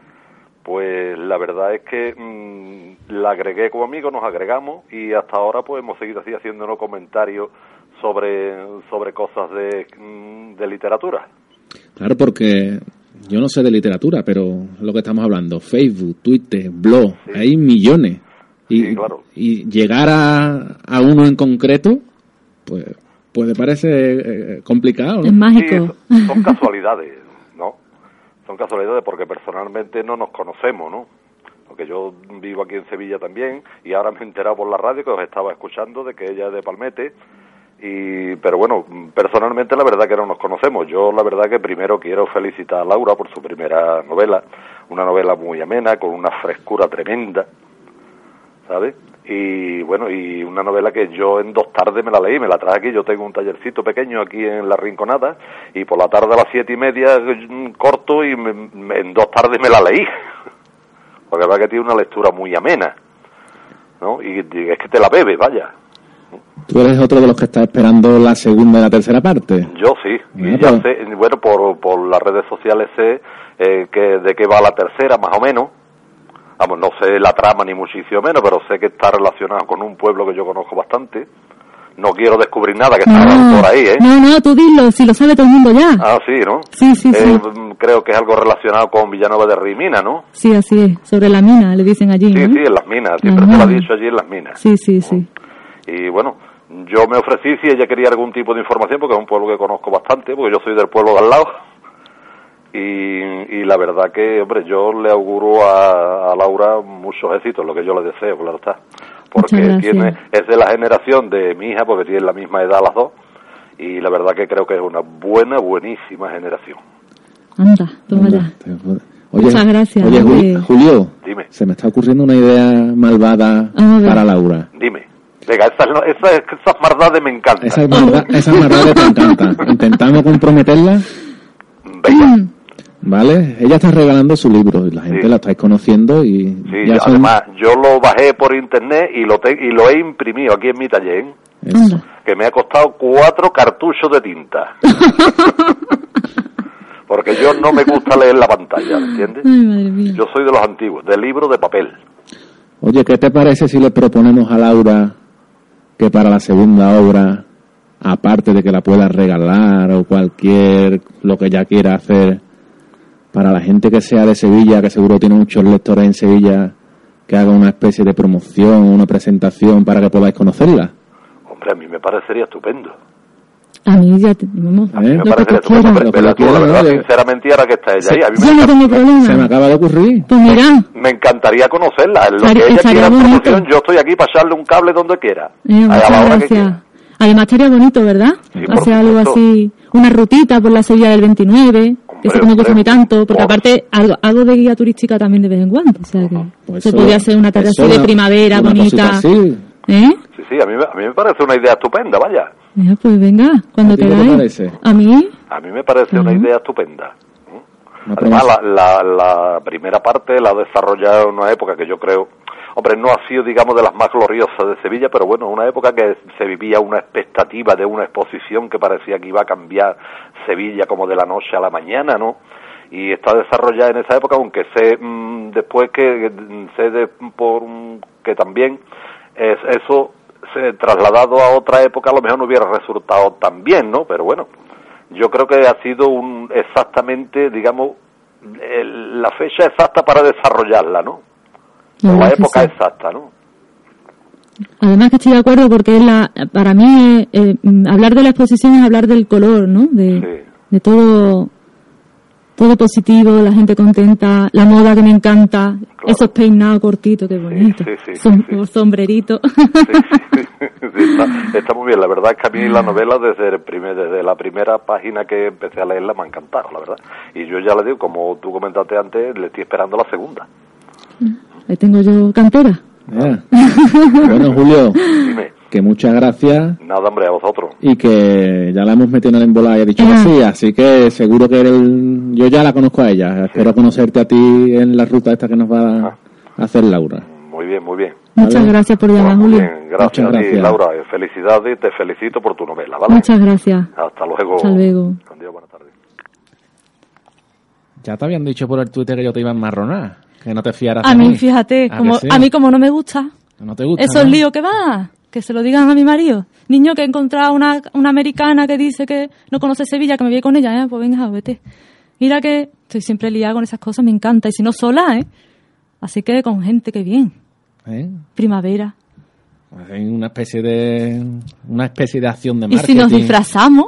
pues la verdad es que mmm, la agregué como amigo, nos agregamos y hasta ahora pues hemos seguido así haciéndonos comentarios sobre sobre cosas de, mmm, de literatura. Claro, porque yo no sé de literatura, pero lo que estamos hablando, Facebook, Twitter, blog, sí. Hay millones. Y, sí, claro. Y llegar a, a uno en concreto, pues, pues me parece eh, complicado, ¿no? Es mágico. Sí, son casualidades, ¿no? Son casualidades porque personalmente no nos conocemos, ¿no? Porque yo vivo aquí en Sevilla también y ahora me he enterado por la radio que os estaba escuchando de que ella es de Palmete. Y pero bueno, personalmente la verdad que no nos conocemos. Yo la verdad que primero quiero felicitar a Laura por su primera novela, una novela muy amena, con una frescura tremenda, ¿sabes? Y bueno, y una novela que yo en dos tardes me la leí, me la traje aquí, yo tengo un tallercito pequeño aquí en La Rinconada, y por la tarde a las siete y media corto y me, me, en dos tardes me la leí, porque la verdad que tiene una lectura muy amena, ¿no? Y, y es que te la bebe, vaya. ¿Tú eres otro de los que está esperando la segunda y la tercera parte? Yo sí, bueno, y ya sé, bueno, por, por las redes sociales sé eh, que de qué va la tercera, más o menos. Vamos, no sé la trama ni muchísimo menos, pero sé que está relacionado con un pueblo que yo conozco bastante. No quiero descubrir nada, que está no, por ahí, ¿eh? No, no, tú dilo, si lo sabe todo el mundo ya. Ah, sí, ¿no? Sí, sí, eh, sí. Creo que es algo relacionado con Villanueva de Rimina, ¿no? Sí, así es, sobre la mina, le dicen allí, Sí, ¿no? sí, en las minas, siempre Ajá. se lo ha dicho allí en las minas. Sí, sí, sí. Y bueno, yo me ofrecí si ella quería algún tipo de información, porque es un pueblo que conozco bastante, porque yo soy del pueblo de al lado. Y, y la verdad que, hombre, yo le auguro a, a Laura muchos éxitos, lo que yo le deseo, claro está. Porque tiene es de la generación de mi hija, porque tienen la misma edad las dos, y la verdad que creo que es una buena, buenísima generación. Anda, toma ya. Oye, muchas gracias. Oye, Julio, Julio, dime. Se me está ocurriendo una idea malvada para Laura. Dime. Venga, esas, esas, esas maldades me encantan. Esas maldades, esas maldades te encantan. Intentamos comprometerla. Venga. Vale, ella está regalando su libro y la gente sí. La estáis conociendo y sí, ya son... además yo lo bajé por internet y lo te, y lo he imprimido aquí en mi taller. Eso. que me ha costado cuatro cartuchos de tinta. Porque yo no me gusta leer la pantalla, ¿entiendes? Ay, madre mía. Yo soy de los antiguos, de libro de papel. Oye, ¿qué te parece si le proponemos a Laura que para la segunda obra, aparte de que la pueda regalar o cualquier, lo que ella quiera hacer, para la gente que sea de Sevilla, que seguro tiene muchos lectores en Sevilla, que haga una especie de promoción, una presentación para que podáis conocerla? Hombre, a mí me parecería estupendo. A mí ya te, vamos, A mí me lo que parecería tú quieras. estupendo, pero, Lo que pero tú, la quiera, verdad, ¿no? sinceramente, ahora que está ella ahí, a mí Yo me, no tengo problema. Se me acaba de ocurrir. Pues mira, me encantaría conocerla. En lo Estaría- que ella estaría quiera en bonito. promoción, yo estoy aquí para echarle un cable donde quiera. eh, Ahí a la muchas hora que gracias. quiera. Además estaría bonito, ¿verdad? Sí, por Hacer algo supuesto. así, una rutita por la Sevilla del veintinueve, Hombre, que eso que me gusta a mí hombre, tanto, porque por- aparte algo, algo de guía turística también de vez en cuando, o sea que Pues se eso- podría hacer una tarde eso así de una- primavera, una cosita bonita, así. ¿eh? Sí, sí, a mí, me- a mí me parece una idea estupenda, vaya. Ya, pues venga, cuando ¿A ti qué te queráis. parece? A mí, A mí me parece una Ujú. idea estupenda. Una Además, promoción. la, la, la primera parte la ha desarrollado en una época que yo creo, hombre, no ha sido, digamos, de las más gloriosas de Sevilla, pero bueno, una época que se vivía una expectativa de una exposición que parecía que iba a cambiar Sevilla como de la noche a la mañana, ¿no? Y está desarrollada en esa época, aunque sé mmm, después que sé de, por mm, que también es, eso se trasladado a otra época a lo mejor no hubiera resultado tan bien, ¿no? Pero bueno, yo creo que ha sido un exactamente, digamos, el, la fecha exacta para desarrollarla, ¿no? la O la verdad que época sí. exacta, ¿no? Además que estoy de acuerdo porque es la, para mí eh, eh, hablar de la exposición es hablar del color, ¿no? De, Sí. de todo, todo positivo, la gente contenta, la moda que me encanta, Claro. esos peinados cortitos, qué bonito, sí, sí, Som- sí, sí. sombrerito. Sí, sí, sí, está, está muy bien. La verdad es que a mí la novela desde el primer, desde la primera página que empecé a leerla me ha encantado, la verdad. Y yo ya le digo, como tú comentaste antes, le estoy esperando la segunda. Ahí tengo yo cantera. Ya. Bueno, Julio, Dime. que muchas gracias Nada, hombre, a vosotros. y que ya la hemos metido en el embolado y ha dicho que Ah. sí, así que seguro que el... yo ya la conozco a ella. Espero conocerte a ti en la ruta esta que nos va a hacer Laura. Muy bien, muy bien. Muchas Vale. gracias por llamar, Muy Julio. bien, gracias Muchas a ti, gracias. Laura. Eh, Felicidades y te felicito por tu novela, ¿vale? Muchas gracias. Hasta luego. Hasta luego. Adiós, buenas tardes. Ya te habían dicho por el Twitter que yo te iba a enmarronar, que no te fiaras A de mí, fíjate, ¿A como, que sí? a mí como no me gusta, No te gusta, esos ¿no? líos que va, que se lo digan a mi marido. Niño, que he encontrado una, una americana que dice que no conoce Sevilla, que me voy con ella, ¿eh? Pues venga, vete. Mira que estoy siempre liada con esas cosas, me encanta. Y si no sola, ¿eh? Así que con gente, que bien. ¿Eh? Primavera. Hay una especie de una especie de acción de Y marketing si nos disfrazamos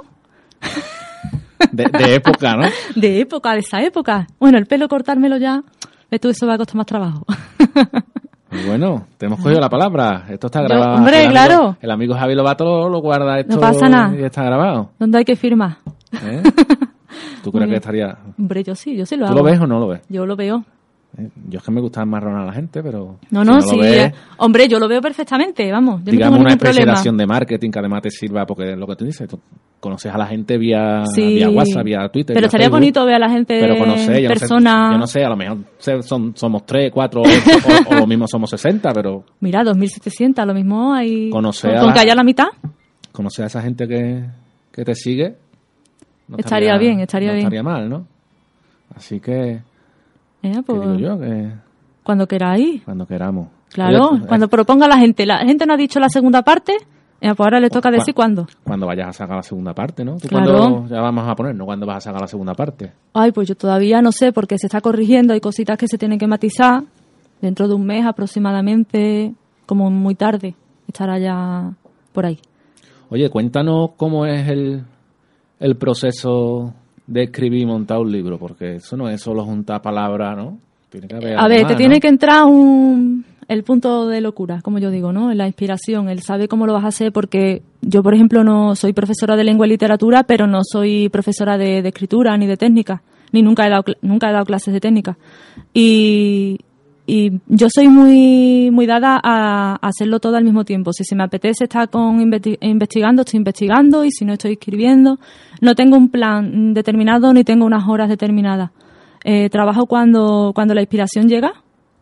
de, de época, ¿no? de época, de esa época. Bueno, el pelo cortármelo ya, ves tú, eso va a costar más trabajo. Pues bueno, te hemos cogido la palabra. Esto está Yo, grabado. hombre, el amigo- claro. El amigo Javi Lobato lo, lo guarda esto No pasa nada. y está grabado. ¿Dónde hay que firmar? ¿Eh? ¿Tú Muy crees que bien. estaría...? Hombre, yo sí, yo sí lo ¿Tú hago. lo ves o no lo ves? Yo lo veo. ¿Eh? Yo es que me gusta marronar a la gente, pero... No, si no, lo sí. ves, eh, Hombre, yo lo veo perfectamente, vamos. Yo digamos no una tengo ningún especie de problema. acción de marketing que además te sirva, porque es lo que tú dices, tú conoces a la gente vía, Sí. vía WhatsApp, vía Twitter, Pero vía estaría Facebook, bonito ver a la gente pero conocer, yo no sé, persona. yo no sé, a lo mejor se- son, somos tres, cuatro, o, o, o lo mismo somos sesenta, pero Mira, dos mil setecientos, a lo mismo hay... Conocer con, a con la- que haya la mitad. conocer a esa gente que, que te sigue no Estaría bien, estaría no bien. estaría mal, ¿no? Así que, Eh, ¿qué pues, digo yo? Que cuando queráis. cuando queramos. Claro, Oye, cuando eh, proponga la gente. La gente no ha dicho la segunda parte, eh, pues ahora le toca cua- decir cuándo. Cuando vayas a sacar la segunda parte, ¿no? ¿Tú Claro. cuándo- ya vamos a ponernos cuándo vas a sacar la segunda parte? Ay, pues yo todavía no sé, porque se está corrigiendo, hay cositas que se tienen que matizar. Dentro de un mes aproximadamente, como muy tarde, estará ya por ahí. Oye, cuéntanos cómo es el, el proceso de escribir y montar un libro, porque eso no es solo juntar palabras, ¿no? Tiene que haber A algo ver, más, te ¿no? tiene que entrar un, el punto de locura, como yo digo, ¿no? La inspiración, el saber cómo lo vas a hacer, porque yo, por ejemplo, no soy profesora de lengua y literatura, pero no soy profesora de, de escritura ni de técnica, ni nunca he dado, cl- nunca he dado clases de técnica. Y, y yo soy muy, muy dada a, a hacerlo todo al mismo tiempo. Si se me apetece estar con investi- investigando, estoy investigando, y si no, estoy escribiendo. No tengo un plan determinado ni tengo unas horas determinadas. Eh, trabajo cuando, cuando la inspiración llega,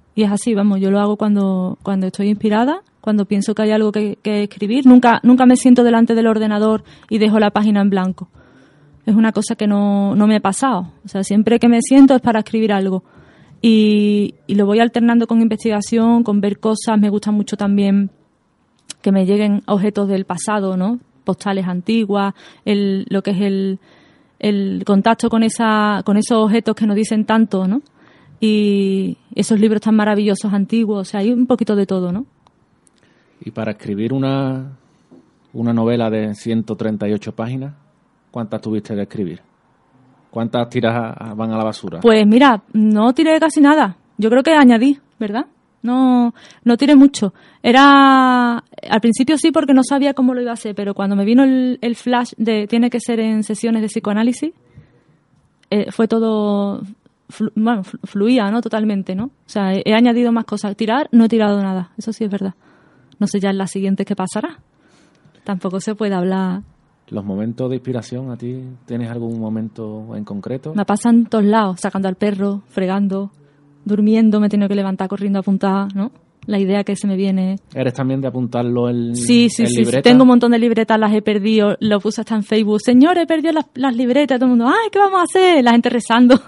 y es así, vamos, yo lo hago cuando, cuando estoy inspirada, cuando pienso que hay algo que, que escribir. Nunca, nunca me siento delante del ordenador y dejo la página en blanco. Es una cosa que no, no me ha pasado. O sea, siempre que me siento es para escribir algo. Y, y lo voy alternando con investigación, con ver cosas. Me gusta mucho también que me lleguen objetos del pasado, ¿no? Postales antiguas, el, lo que es el, el contacto con esa, con esos objetos que nos dicen tanto, ¿no? Y esos libros tan maravillosos antiguos. O sea, hay un poquito de todo, ¿no? Y para escribir una, una novela de ciento treinta y ocho páginas, ¿cuántas tuviste que escribir? ¿Cuántas tiras a, a, van a la basura? Pues mira, no tiré casi nada. Yo creo que añadí, ¿verdad? No, no tiré mucho. Era, al principio sí, porque no sabía cómo lo iba a hacer, pero cuando me vino el, el flash de tiene que ser en sesiones de psicoanálisis, eh, fue todo, flu, bueno, fluía, ¿no? Totalmente, ¿no? O sea, he, he añadido más cosas. Tirar, no he tirado nada. Eso sí es verdad. No sé ya en la siguiente qué pasará. Tampoco se puede hablar. ¿Los momentos de inspiración, a ti tienes algún momento en concreto? Me pasan en todos lados, sacando al perro, fregando, durmiendo, me he tenido que levantar corriendo a apuntar, ¿no? La idea que se me viene. ¿Eres también de apuntarlo en, sí, sí, en sí, libreta? Sí, tengo un montón de libretas, las he perdido, lo puse hasta en Facebook. Señor, he perdido las, las libretas, todo el mundo, ¡ay, qué vamos a hacer! La gente rezando.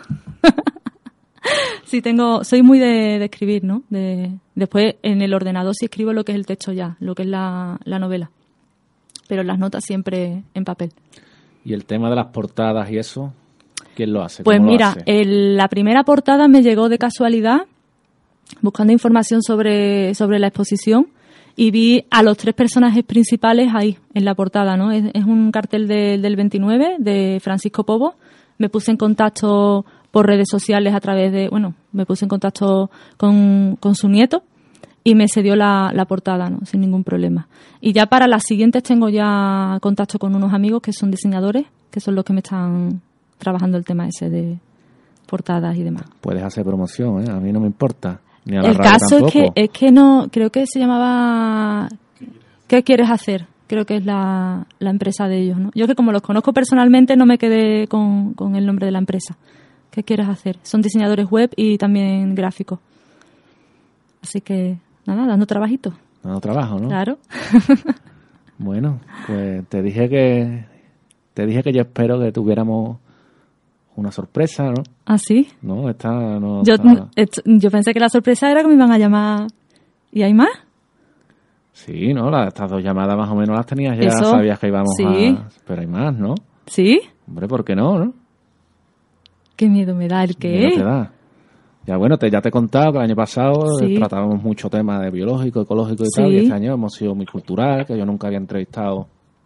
Sí, tengo, soy muy de, de escribir, ¿no? De, después en el ordenador sí escribo lo que es el texto ya, lo que es la, la novela. Pero las notas siempre en papel. ¿Y el tema de las portadas y eso? ¿Quién lo hace? Pues ¿Cómo mira, lo hace? El, la primera portada me llegó de casualidad, buscando información sobre, sobre la exposición, y vi a los tres personajes principales ahí, en la portada, ¿no? Es, es un cartel de, del veintinueve, de Francisco Pobo. Me puse en contacto por redes sociales a través de, bueno, me puse en contacto con, con su nieto y me cedió la, la portada, ¿no? Sin ningún problema. Y ya para las siguientes tengo ya contacto con unos amigos que son diseñadores, que son los que me están trabajando el tema ese de portadas y demás. Puedes hacer promoción, ¿eh? A mí no me importa. Ni a la el radio caso tampoco. es que, es que no, creo que se llamaba ¿Qué quieres hacer? Creo que es la, la empresa de ellos, ¿no? Yo que como los conozco personalmente no me quedé con, con el nombre de la empresa. ¿Qué quieres hacer? Son diseñadores web y también gráficos. Así que, nada, dando trabajito. Dando trabajo, ¿no? Claro. Bueno, pues te dije que te dije que yo espero que tuviéramos una sorpresa, ¿no? ¿Ah, sí? No, esta no... Yo, está... yo pensé que la sorpresa era que me iban a llamar. ¿Y hay más? Sí, ¿no? La, estas dos llamadas más o menos las tenías ya, ¿Eso? sabías que íbamos Sí. a... Pero hay más, ¿no? ¿Sí? Hombre, ¿por qué no, no? Qué miedo me da el qué. Miedo te da. Ya bueno, te, ya te he contado que el año pasado Sí. tratábamos mucho tema de biológico, ecológico y Sí. tal, y este año hemos sido muy cultural, que yo nunca había entrevistado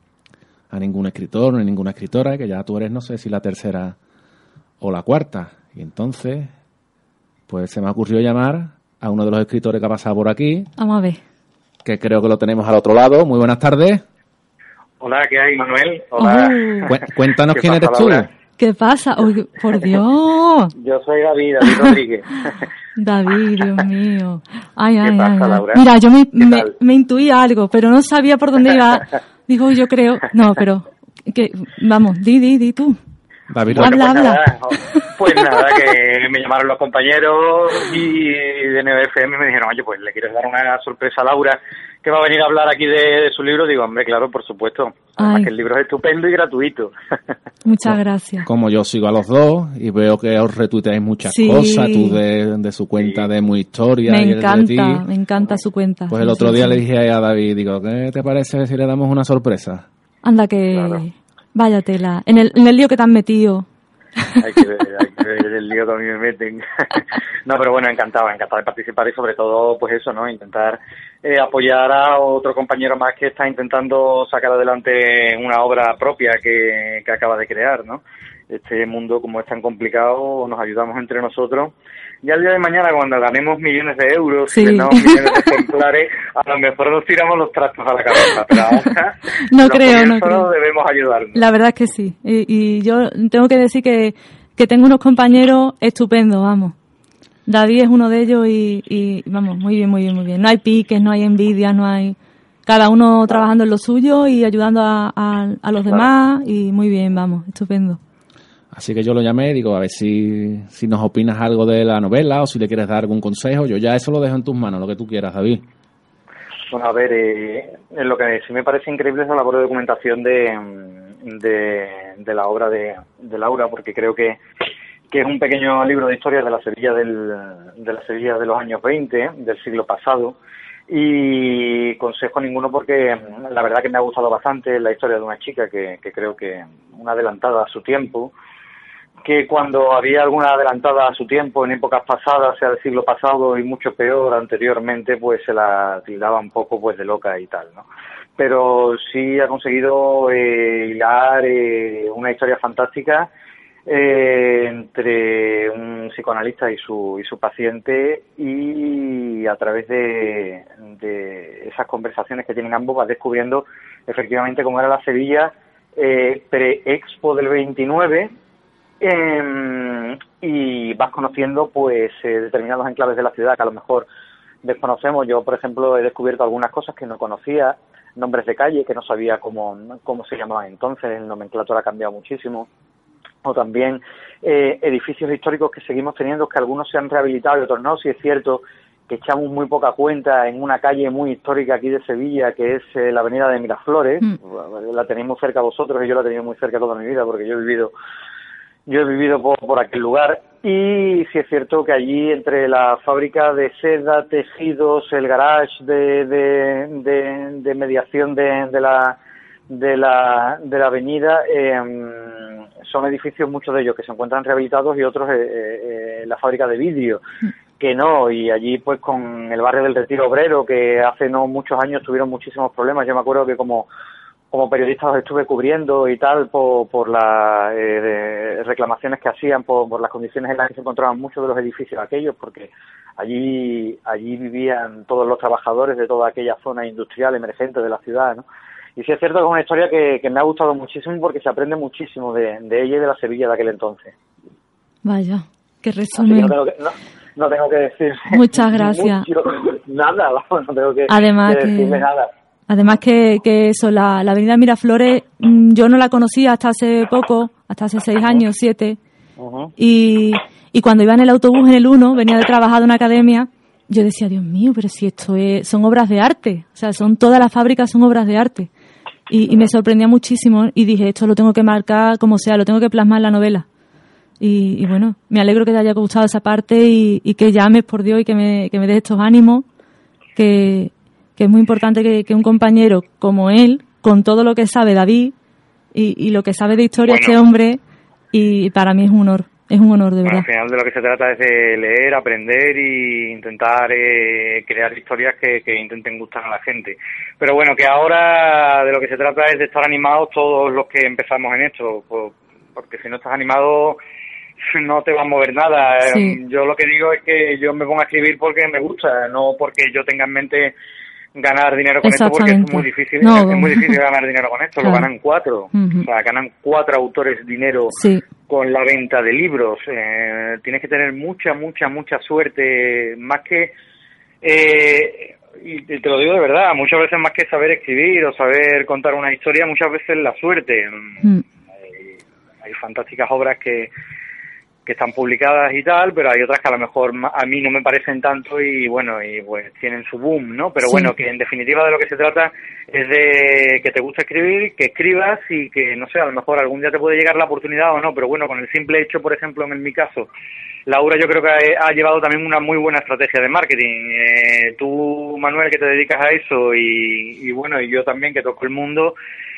a ningún escritor ni ninguna escritora, que ya tú eres, no sé si la tercera o la cuarta. Y entonces, pues se me ocurrió llamar a uno de los escritores que ha pasado por aquí, Vamos a ver. que creo que lo tenemos al otro lado. Muy buenas tardes. Hola, ¿qué hay, Manuel? Hola. Oh. Cu- cuéntanos ¿Qué quién pasa, eres tú. Laura? ¿Qué pasa? Uy, por Dios. Yo soy David, David Rodríguez. David, Dios mío. Ay, ay, ¿Qué pasa, ay, ay. Laura? Mira, yo me, ¿Qué me, tal? me intuía algo, pero no sabía por dónde iba. Digo, yo creo... No, pero... que Vamos, di, di, di tú. David Habla, pues habla. Nada, pues nada, que me llamaron los compañeros y de N F M y me dijeron, oye, pues le quieres dar una sorpresa a Laura, que va a venir a hablar aquí de, de su libro. Digo, hombre, claro, por supuesto. Además Ay. que el libro es estupendo y gratuito. Muchas gracias. Como yo sigo a los dos y veo que os retuiteáis muchas Sí. cosas, tú de, de su cuenta Sí. de Muy Historia Me y el de encanta, ti. me encanta su cuenta. Pues el otro día le dije a David, digo, ¿qué te parece si le damos una sorpresa? Anda que... Claro. Váyatela. En el, en el lío que te han metido. Hay que ver, hay que ver el lío que a mí me meten. No, pero bueno, encantado, encantado de participar y sobre todo, pues eso, ¿no? Intentar eh, apoyar a otro compañero más que está intentando sacar adelante una obra propia que, que acaba de crear, ¿no? Este mundo, como es tan complicado, nos ayudamos entre nosotros. Ya el día de mañana, cuando ganemos millones de euros, Sí. y vendamos millones de ejemplares, a lo mejor nos tiramos los trastos a la cabeza, pero ahora No los creo, no comienzos creo. debemos ayudarnos. La verdad es que sí. Y, y yo tengo que decir que, que tengo unos compañeros estupendos, vamos. David es uno de ellos y, y vamos, muy bien, muy bien, muy bien. No hay piques, no hay envidias, no hay... Cada uno trabajando en lo suyo y ayudando a, a, a los demás y muy bien, vamos, estupendo. Así que yo lo llamé y digo, a ver si, si nos opinas algo de la novela o si le quieres dar algún consejo. Yo ya eso lo dejo en tus manos, lo que tú quieras, David. Bueno, a ver, eh, lo que sí me parece increíble es la labor de documentación de, de, de la obra de, de Laura, porque creo que, que es un pequeño libro de historia de la Sevilla del, de la Sevilla de los años veinte, del siglo pasado, y consejo ninguno porque la verdad que me ha gustado bastante la historia de una chica que, que creo que una adelantada a su tiempo, que cuando había alguna adelantada a su tiempo en épocas pasadas, sea del siglo pasado y mucho peor anteriormente, pues se la tildaba un poco pues de loca y tal, ¿no? Pero sí ha conseguido eh, hilar eh, una historia fantástica eh, entre un psicoanalista y su y su paciente, y a través de, de esas conversaciones que tienen ambos vas descubriendo efectivamente cómo era la Sevilla eh, pre-Expo del veintinueve. Eh, y vas conociendo pues eh, determinados enclaves de la ciudad que a lo mejor desconocemos. Yo, por ejemplo, he descubierto algunas cosas que no conocía, nombres de calle que no sabía cómo, cómo se llamaban entonces, el nomenclatura ha cambiado muchísimo, o también eh, edificios históricos que seguimos teniendo, que algunos se han rehabilitado y otros no. Si es cierto que echamos muy poca cuenta en una calle muy histórica aquí de Sevilla, que es eh, la avenida de Miraflores, mm. la tenéis muy cerca vosotros y yo la he tenido muy cerca toda mi vida porque yo he vivido Yo he vivido por, por aquel lugar, y sí es cierto que allí entre la fábrica de seda, tejidos, el garage de, de, de, de mediación de, de la de la de la avenida, eh, son edificios, muchos de ellos que se encuentran rehabilitados y otros eh, eh, la fábrica de vidrio que no, y allí pues con el barrio del Retiro Obrero, que hace no muchos años tuvieron muchísimos problemas. Yo me acuerdo que como como periodista los estuve cubriendo y tal por, por las eh, reclamaciones que hacían, por, por las condiciones en las que se encontraban muchos de los edificios aquellos, porque allí allí vivían todos los trabajadores de toda aquella zona industrial emergente de la ciudad, ¿no? Y sí es cierto que es una historia que, que me ha gustado muchísimo porque se aprende muchísimo de, de ella y de la Sevilla de aquel entonces. Vaya, qué resumen. No tengo que, no, no tengo que decir muchas gracias. Mucho, nada, vamos, no tengo que, Además que decirle que... nada. Además que, que eso, la, la avenida Miraflores, yo no la conocía hasta hace poco, hasta hace seis años, siete, uh-huh. y, y cuando iba en el autobús en el uno, venía de trabajar de una academia, yo decía, Dios mío, pero si esto es, son obras de arte, o sea, son todas las fábricas son obras de arte, y, y me sorprendía muchísimo, y dije, esto lo tengo que marcar como sea, lo tengo que plasmar en la novela, y, y bueno, me alegro que te haya gustado esa parte, y, y que llames, por Dios, y que me, que me des estos ánimos, que... que es muy importante que, que un compañero como él, con todo lo que sabe David y, y lo que sabe de historia bueno, este hombre, y para mí es un honor, es un honor de verdad. Bueno, al final de lo que se trata es de leer, aprender e intentar eh, crear historias que, que intenten gustar a la gente. Pero bueno, que ahora de lo que se trata es de estar animados todos los que empezamos en esto, porque si no estás animado no te va a mover nada. Sí. Yo lo que digo es que yo me pongo a escribir porque me gusta, no porque yo tenga en mente ganar dinero con esto, porque es muy difícil, no, es muy difícil ganar dinero con esto, claro. Lo ganan cuatro, uh-huh. O sea, ganan cuatro autores dinero sí. Con la venta de libros. Eh, tienes que tener mucha, mucha, mucha suerte, más que, eh, y te lo digo de verdad, muchas veces más que saber escribir o saber contar una historia, muchas veces la suerte. Uh-huh. Hay, hay fantásticas obras que que están publicadas y tal, pero hay otras que a lo mejor a mí no me parecen tanto y bueno, y pues tienen su boom, ¿no? Pero sí. Bueno, que en definitiva de lo que se trata es de que te guste escribir, que escribas y que, no sé, a lo mejor algún día te puede llegar la oportunidad o no, pero bueno, con el simple hecho, por ejemplo, en mi caso, Laura yo creo que ha, ha llevado también una muy buena estrategia de marketing. Eh, tú, Manuel, que te dedicas a eso y, y bueno, y yo también que toco el mundo,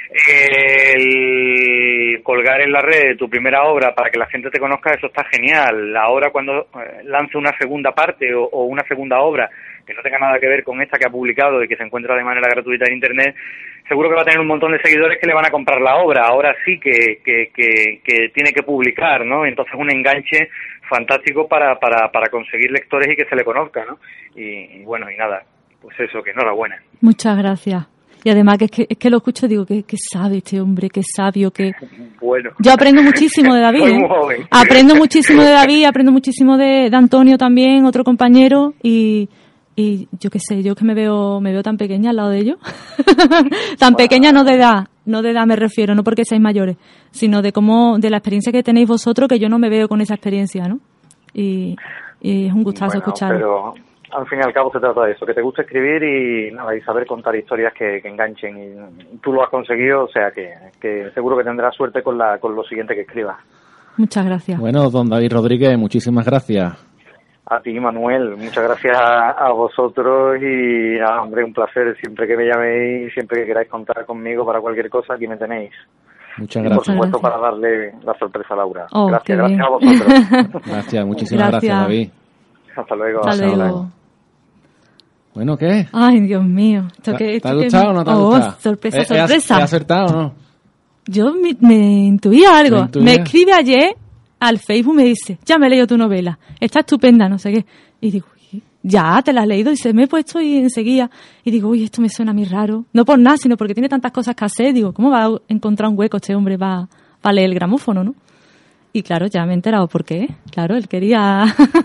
el colgar en la red tu primera obra para que la gente te conozca, eso está genial. Ahora cuando lance una segunda parte o, o una segunda obra que no tenga nada que ver con esta que ha publicado y que se encuentra de manera gratuita en internet, seguro que va a tener un montón de seguidores que le van a comprar la obra. Ahora sí que, que, que, que tiene que publicar, ¿no? Entonces un enganche fantástico para, para, para conseguir lectores y que se le conozca, ¿no? Y, y bueno, y nada, pues eso, que enhorabuena. Muchas gracias. Y además que es que, es que lo escucho y digo, que, que sabe este hombre, que sabio, que... Bueno. Yo aprendo muchísimo de David, ¿eh? Aprendo muchísimo de David, aprendo muchísimo de, de Antonio también, otro compañero, y, y yo qué sé, yo que me veo me veo tan pequeña al lado de ellos. Tan pequeña no de edad, no de edad me refiero, no porque seáis mayores, sino de cómo, de la experiencia que tenéis vosotros, que yo no me veo con esa experiencia, ¿no? Y, y es un gustazo bueno, escucharlo. Pero al fin y al cabo se trata de eso, que te guste escribir y nada, y saber contar historias que, que enganchen. Y tú lo has conseguido, o sea que, que seguro que tendrás suerte con la con lo siguiente que escribas. Muchas gracias. Bueno, don David Rodríguez, muchísimas gracias. A ti, Manuel, muchas gracias a, a vosotros y, ah, hombre, un placer. Siempre que me llaméis, siempre que queráis contar conmigo para cualquier cosa, aquí me tenéis. Muchas y gracias. por supuesto, gracias. para darle la sorpresa a Laura. Oh, gracias, qué gracias bien. a vosotros. Gracias, muchísimas Gracias. gracias, David. Hasta luego. Hasta Hasta luego. luego. Bueno, ¿qué? Ay, Dios mío. Esto ¿Te, que, te esto ha que- gustado o no te ha oh, gustado? sorpresa, ¿He- he ac- sorpresa. ¿He acertado o no? Yo me, me intuía algo. ¿Lo intuías? Me escribe ayer al Facebook, me dice, ya me he leído tu novela, está estupenda, no sé qué. Y digo, uy, ya te la has leído, y se me he puesto y enseguida. Y digo, uy, esto me suena a mí raro. No por nada, sino porque tiene tantas cosas que hacer. Digo, ¿cómo va a encontrar un hueco este hombre para pa leer el gramófono, no? Y claro, ya me he enterado por qué. Claro, él quería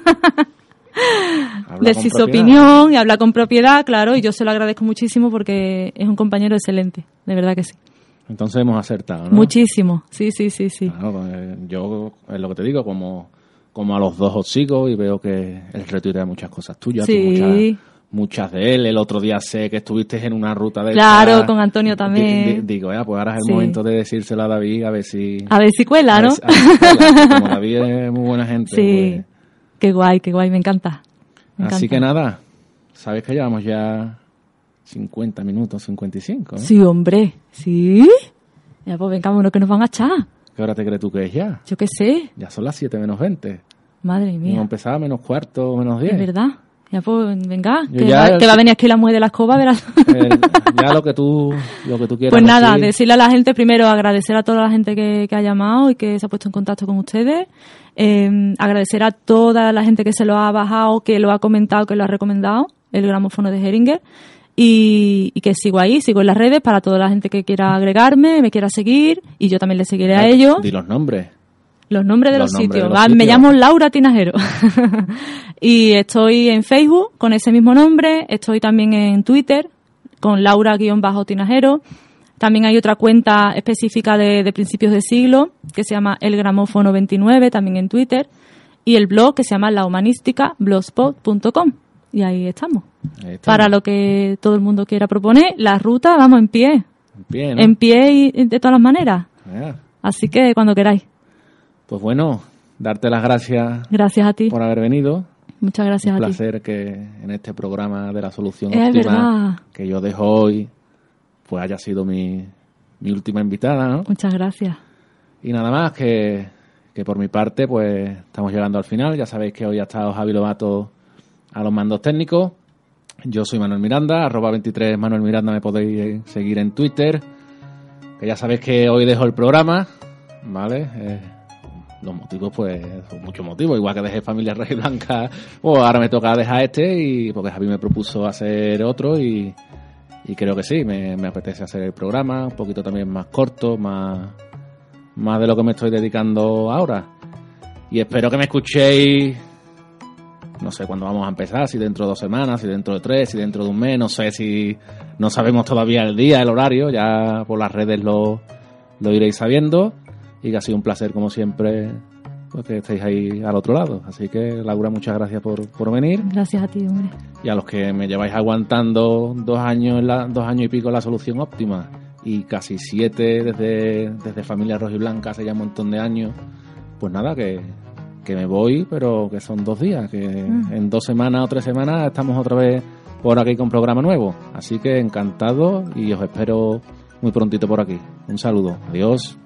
decir su opinión y hablar con propiedad, claro, y yo se lo agradezco muchísimo porque es un compañero excelente, de verdad que sí. Entonces hemos acertado, ¿no? Muchísimo, sí, sí, sí, sí. Claro, eh, yo, es lo que te digo, como, como a los dos os sigo y veo que él retuitea muchas cosas tuyas, tú Sí. muchas, muchas de él. El otro día sé que estuviste en una ruta de Claro, estas. con Antonio también. Di- di- digo, ya, pues ahora es el Sí. momento de decírselo a David a ver si... A ver si cuela, a ver ¿no? si- a ver si cuela. Como David es muy buena gente. Sí, pues, qué guay, qué guay, me encanta. Me así encanta. que nada, sabes que llevamos ya cincuenta minutos, cincuenta y cinco, ¿no? Sí, hombre, sí. Ya, pues venga, bueno, que nos van a echar. ¿Qué hora te crees tú que es ya? Yo qué sé, Ya son las siete menos veinte. madre Y hemos mía, empezado a menos cuarto, menos diez. es verdad. Ya, pues venga, Yo que, ya va, el- que va a venir aquí la mujer de la escoba, verás. Eh, ya lo que tú, lo que tú quieras. Pues nada, decir. decirle a la gente primero, agradecer a toda la gente que, que ha llamado y que se ha puesto en contacto con ustedes. Eh, agradecer a toda la gente que se lo ha bajado, que lo ha comentado, que lo ha recomendado, el gramófono de Heringer. Y, y que sigo ahí, sigo en las redes para toda la gente que quiera agregarme, me quiera seguir y yo también le seguiré a ellos. Di los nombres. Los nombres de Los los, nombres sitios. de los Ah, me sitios. llamo Laura Tinajero. Y estoy en Facebook con ese mismo nombre. Estoy también en Twitter con Laura-Tinajero. También hay otra cuenta específica de, de principios de siglo que se llama El Gramófono veintinueve, también en Twitter. Y el blog que se llama La Humanística, blogspot punto com. Y ahí estamos. Ahí está. Para lo que todo el mundo quiera proponer. La ruta, vamos, en pie. En pie, ¿no? En pie y y de todas las maneras. Ya. Así que cuando queráis. Pues bueno, darte las gracias Gracias a ti. por haber venido. Muchas gracias Un a ti. placer que en este programa de la solución Es óptima verdad. que yo dejo hoy, pues haya sido mi, mi última invitada, ¿no? Muchas gracias. Y nada más que, que por mi parte, pues estamos llegando al final. Ya sabéis que hoy ha estado Javi Lobato a los mandos técnicos. Yo soy Manuel Miranda, arroba veintitrés Manuel Miranda, me podéis seguir en Twitter. Que ya sabéis que hoy dejo el programa, ¿vale? Eh, los motivos, pues, son muchos motivos. Igual que dejé Familia Rojiblanca, pues ahora me toca dejar este, y porque Javi me propuso hacer otro y, y creo que sí, me, me apetece hacer el programa, un poquito también más corto, más, más de lo que me estoy dedicando ahora. Y espero que me escuchéis, no sé cuándo vamos a empezar, si dentro de dos semanas, si dentro de tres, si dentro de un mes, no sé si no sabemos todavía el día, el horario, ya por las redes lo, lo iréis sabiendo, y que ha sido un placer como siempre pues, que estéis ahí al otro lado. Así que Laura, muchas gracias por, por venir, Gracias a ti, hombre. y a los que me lleváis aguantando dos años, en la, dos años y pico en la solución óptima, y casi siete desde, desde Familia Rojiblanca hace ya un montón de años, pues nada, que, que me voy, pero que son dos días, que Mm. en dos semanas o tres semanas estamos otra vez por aquí con programa nuevo. Así que encantado y os espero muy prontito por aquí. Un saludo. Adiós.